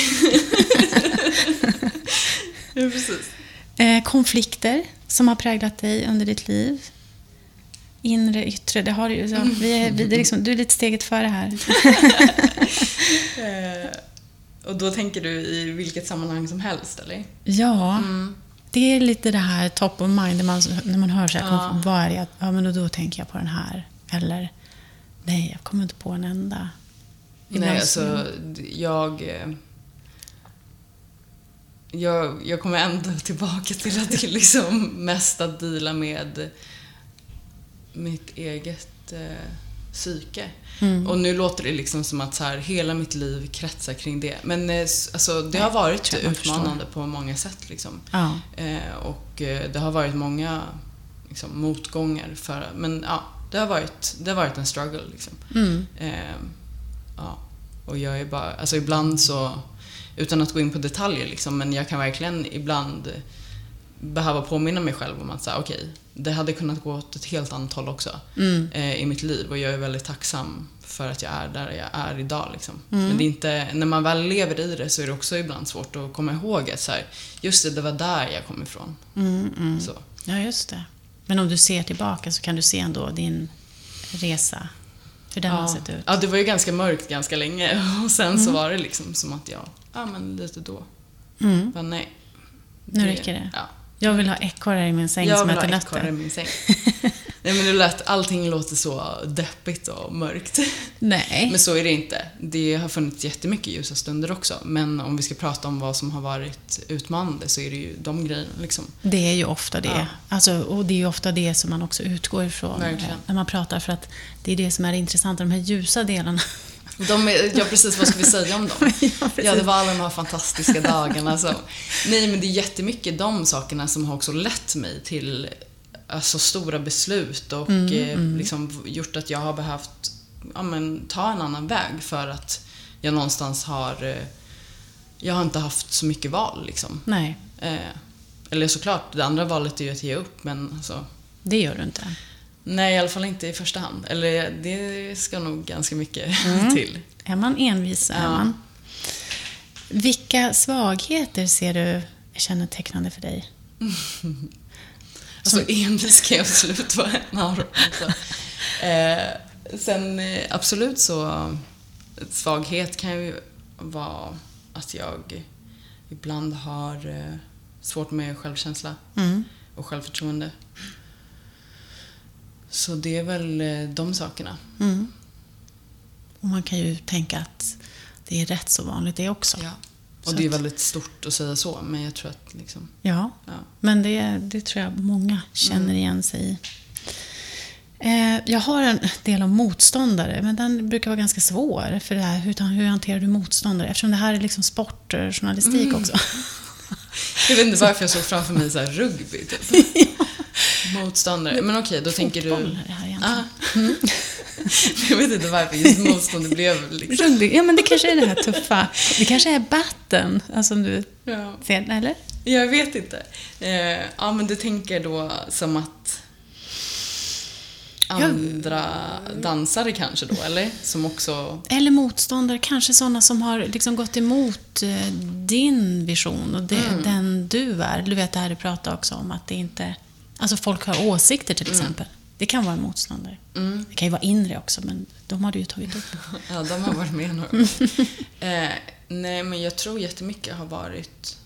Ja, precis. Konflikter som har präglat dig under ditt liv. Inre, yttre, det har ju så. Det är liksom, du är lite steget före här. Och då tänker du i vilket sammanhang som helst, eller? Ja, det är lite det här top of mind när man hör så här, vad är det? Ja, men då tänker jag på den här. Eller, nej, jag kommer inte på en enda. Nej, alltså, jag kommer ändå tillbaka till att det är liksom mest att deala med mitt eget psyke. Och nu låter det liksom som att så här, hela mitt liv kretsar kring det. Men alltså, det har varit utmanande på många sätt. Liksom. Ja. Och det har varit många liksom, motgångar. Men ja, det har varit en struggle. Liksom. Ja. Och jag är bara, alltså ibland så, utan att gå in på detaljer liksom, men jag kan verkligen ibland behöva påminna mig själv om att säga, okej, det hade kunnat gå åt ett helt annat håll också i mitt liv, och jag är väldigt tacksam för att jag är där jag är idag liksom. Men det är inte, när man väl lever i det så är det också ibland svårt att komma ihåg att så här, just det var där jag kom ifrån. Så. Ja, just det. Men om du ser tillbaka så kan du se ändå din resa, hur den har sett ut. Ja, det var ju ganska mörkt ganska länge, och sen så var det liksom som att men lite då. Men nej. Nu räcker det. Ja, Jag vill ha ekorrar i min säng Jag som vill äter ha nötter. ekorrar i min säng. Nej, men allting låter så deppigt och mörkt. Nej. Men så är det inte. Det har funnits jättemycket ljusa stunder också. Men om vi ska prata om vad som har varit utmanande så är det ju de grejerna liksom. Det är ju ofta det. Ja. Alltså, och det är ju ofta det som man också utgår ifrån när man pratar. För att det är det som är intressant, de här ljusa delarna. Ja, precis. Vad ska vi säga om dem? Ja, det var alla de här fantastiska dagarna. Så. Nej, men det är jättemycket de sakerna som har också lett mig till alltså, stora beslut och liksom gjort att jag har behövt ta en annan väg för att jag någonstans har jag har inte haft så mycket val liksom. Nej. Eller såklart, det andra valet är ju att ge upp, men alltså, det gör du inte. nej, i alla fall inte i första hand. Eller det ska nog ganska mycket till. Är man envis är man. Vilka svagheter ser du kännetecknande för dig? Alltså envis kan jag absolut vara en av dem. Sen absolut så svaghet kan ju vara att jag ibland har svårt med självkänsla och självförtroende. Så det är väl de sakerna. Och man kan ju tänka att det är rätt så vanligt det också. Ja. Och så det är väldigt stort att säga så, men jag tror att liksom... Ja. Men det tror jag många känner igen sig i. Jag har en del om motståndare, men den brukar vara ganska svår för det här. Hur hanterar du motståndare? Eftersom det här är liksom sport och journalistik också. Jag vet inte varför jag såg framför mig så här rugby typ. Motståndare. Men okej, då tänker du... Fotboll är det här egentligen. Jag vet inte varför just motstånd blev liksom... Rugby, ja men det kanske är det här tuffa. Det kanske är batten, alltså du ser, eller? Jag vet inte. Ja, men du tänker då som att andra dansare kanske då, eller? Som också... Eller motståndare, kanske sådana som har liksom gått emot din vision och den du är. Du vet det här du pratar också om att det inte... Alltså folk har åsikter till exempel. Det kan vara en motståndare. Det kan ju vara inre också, men de har du ju tagit upp. Ja, de har varit med några. Nej, men jag tror jättemycket har varit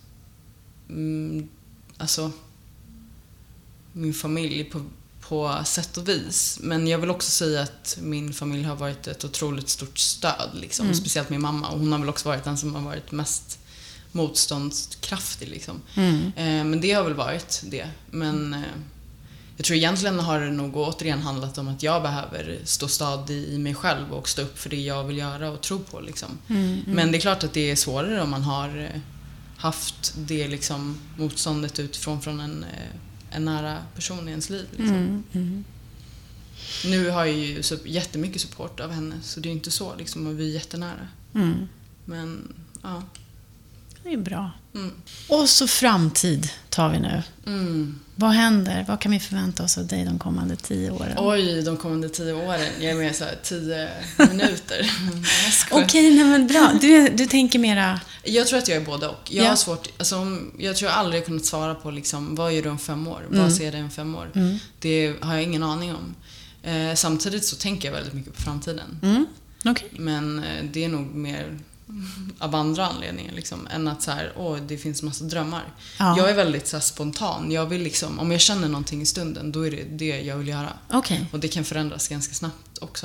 alltså min familj på sätt och vis. Men jag vill också säga att min familj har varit ett otroligt stort stöd liksom. Speciellt min mamma. Och hon har väl också varit den som har varit mest motståndskraftig liksom. Men det har väl varit det. Men jag tror egentligen har det nog återigen handlat om att jag behöver stå stadig i mig själv och stå upp för det jag vill göra och tro på liksom. Men det är klart att det är svårare om man har haft det liksom motståndet utifrån från en nära person i ens liv liksom. Nu har jag ju jättemycket support av henne, så det är inte så liksom, och vi är jättenära. Men ja, det är bra. Och så framtid tar vi nu. Vad händer? Vad kan vi förvänta oss av dig de kommande 10 åren? Oj, de kommande 10 åren. Jag är med så här 10 minuter. Okej, nej men bra. Du tänker mera... Jag tror att jag är både och. Jag har svårt... Alltså, jag tror jag aldrig kunnat svara på liksom, vad gör du om 5 år? Vad ser du om 5 år? Det har jag ingen aning om. Samtidigt så tänker jag väldigt mycket på framtiden. Okay. Men det är nog mer av andra anledningar liksom, än att så här, det finns massa drömmar. Jag är väldigt så här, spontan. Jag vill liksom, om jag känner någonting i stunden, då är det det jag vill göra. Okay. Och det kan förändras ganska snabbt också.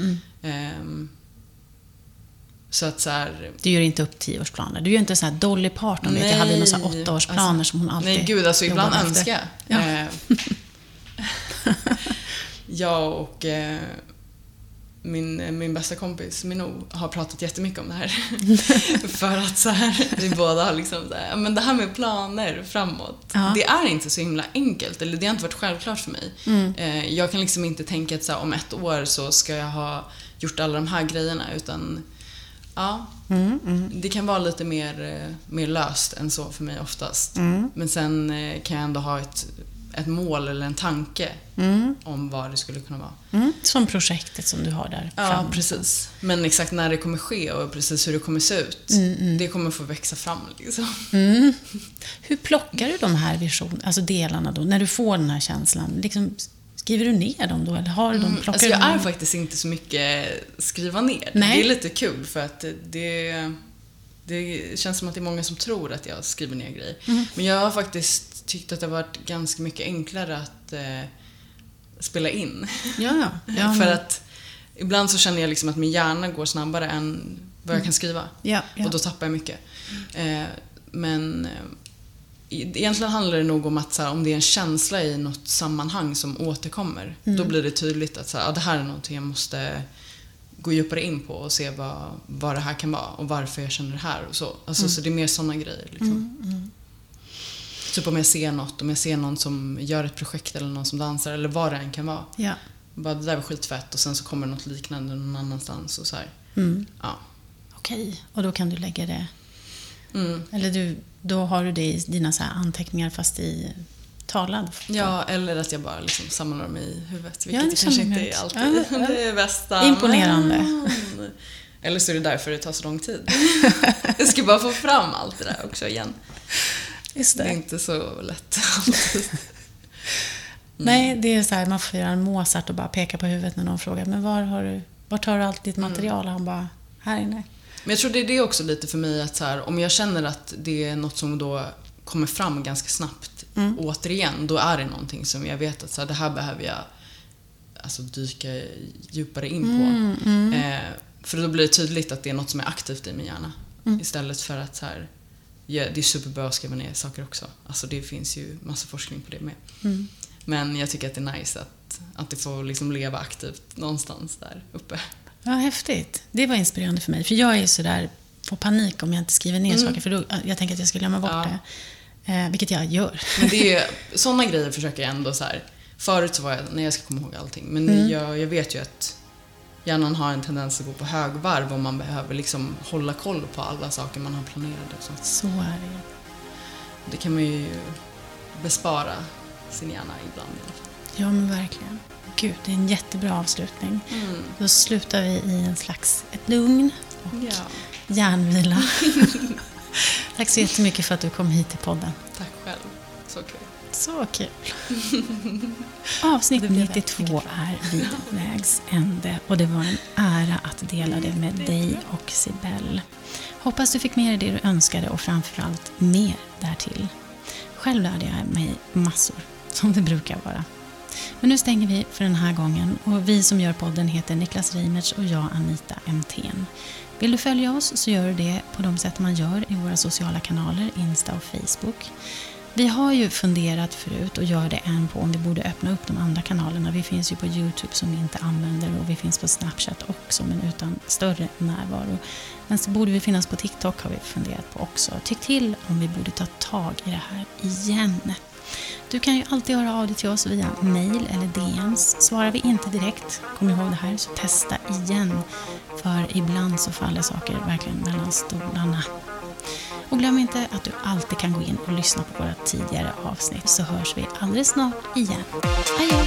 Så att så här, du gör inte upp 10-årsplaner. Du gör inte så här Dolly Parton. Jag hade några 8-årsplaner alltså, som hon alltid... Nej, gud, alltså ibland önskar jag. Jag och min bästa kompis Minou har pratat jättemycket om det här. För att så här, vi båda har liksom så här, men det här med planer framåt, det är inte så himla enkelt, eller det har inte varit självklart för mig. Jag kan liksom inte tänka att så här, om 1 år så ska jag ha gjort alla de här grejerna, utan det kan vara lite mer löst än så för mig oftast. Men sen kan jag ändå ha ett mål eller en tanke om vad det skulle kunna vara. Som projektet som du har där framme. Ja, precis. Men exakt när det kommer ske och precis hur det kommer se ut, det kommer få växa fram liksom. Hur plockar du de här alltså delarna då? När du får den här känslan, liksom, skriver du ner dem då? Eller har du dem, alltså jag är faktiskt inte så mycket skriva ner. Nej. Det är lite kul för att Det känns som att det är många som tror att jag skriver ner grejer. Men jag har faktiskt tyckt att det har varit ganska mycket enklare att spela in. Ja, För att ibland så känner jag liksom att min hjärna går snabbare än vad jag kan skriva. Ja. Och då tappar jag mycket. Men egentligen handlar det nog om att så här, om det är en känsla i något sammanhang som återkommer, då blir det tydligt att så här, det här är någonting jag måste gå djupare in på och se vad det här kan vara och varför jag känner det här och så. Alltså, så det är mer såna grejer liksom. Typ om jag ser någon som gör ett projekt eller någon som dansar eller vad det än kan vara. Ja. Bara, det där var skitfett och sen så kommer något liknande någon annanstans och så här. Ja. Okej, och då kan du lägga det. Eller då har du det i dina så här anteckningar fast i talad. Ja, eller att jag bara liksom samlar dem i huvudet. Vilket kanske inte är alltid det är bästa. Imponerande. Eller så är det därför det tar så lång tid. Jag ska bara få fram allt det där också igen. Just det. Det är inte så lätt alltid. Nej, det är så här, man får göra en Mozart och bara peka på huvudet när någon frågar, men var tar du allt ditt material? Och han bara, här inne. Men jag tror det är det också lite för mig att så här, om jag känner att det är något som då kommer fram ganska snabbt återigen, då är det någonting som jag vet att så här, det här behöver jag alltså dyka djupare in på. För då blir det tydligt att det är något som är aktivt i min hjärna. Istället för att så här, ja, det är superbra att skriva ner saker också. Alltså det finns ju massa forskning på det med. Men jag tycker att det är nice att det får liksom leva aktivt någonstans där uppe. Ja, häftigt. Det var inspirerande för mig. För jag är så där, får panik om jag inte skriver ner saker. För då, jag tänker att jag ska glömma bort det. Vilket jag gör. Men det är, såna grejer försöker jag ändå så här. Förut så var jag, när jag ska komma ihåg allting. Men jag vet ju att hjärnan har en tendens att gå på högvarv och man behöver liksom hålla koll på alla saker man har planerat. Så är det. Det kan man ju bespara sin hjärna ibland. Ja, men verkligen. Gud, det är en jättebra avslutning. Då slutar vi i en slags ett lugn och hjärnvila. Tack så jättemycket för att du kom hit till podden. Tack själv. Så kul. Så kul. Avsnitt 92 är vid vägs ände och det var en ära att dela det med dig och Sibel. Hoppas du fick med dig det du önskade och framförallt mer därtill. Själv lärde jag mig massor, som det brukar vara. Men nu stänger vi för den här gången och vi som gör podden heter Niklas Reimertz och jag Anita Emthén. Vill du följa oss så gör du det på de sätt man gör i våra sociala kanaler, Insta och Facebook. Vi har ju funderat förut och gör det än på om vi borde öppna upp de andra kanalerna. Vi finns ju på YouTube som vi inte använder och vi finns på Snapchat också men utan större närvaro. Men så borde vi finnas på TikTok har vi funderat på också. Tyck till om vi borde ta tag i det här igen. Du kan ju alltid höra av dig till oss via mail eller DMs. Svarar vi inte direkt, kom ihåg det här, så testa igen. För ibland så faller saker verkligen mellan stolarna. Och glöm inte att du alltid kan gå in och lyssna på våra tidigare avsnitt så hörs vi alldeles snart igen. Adjö!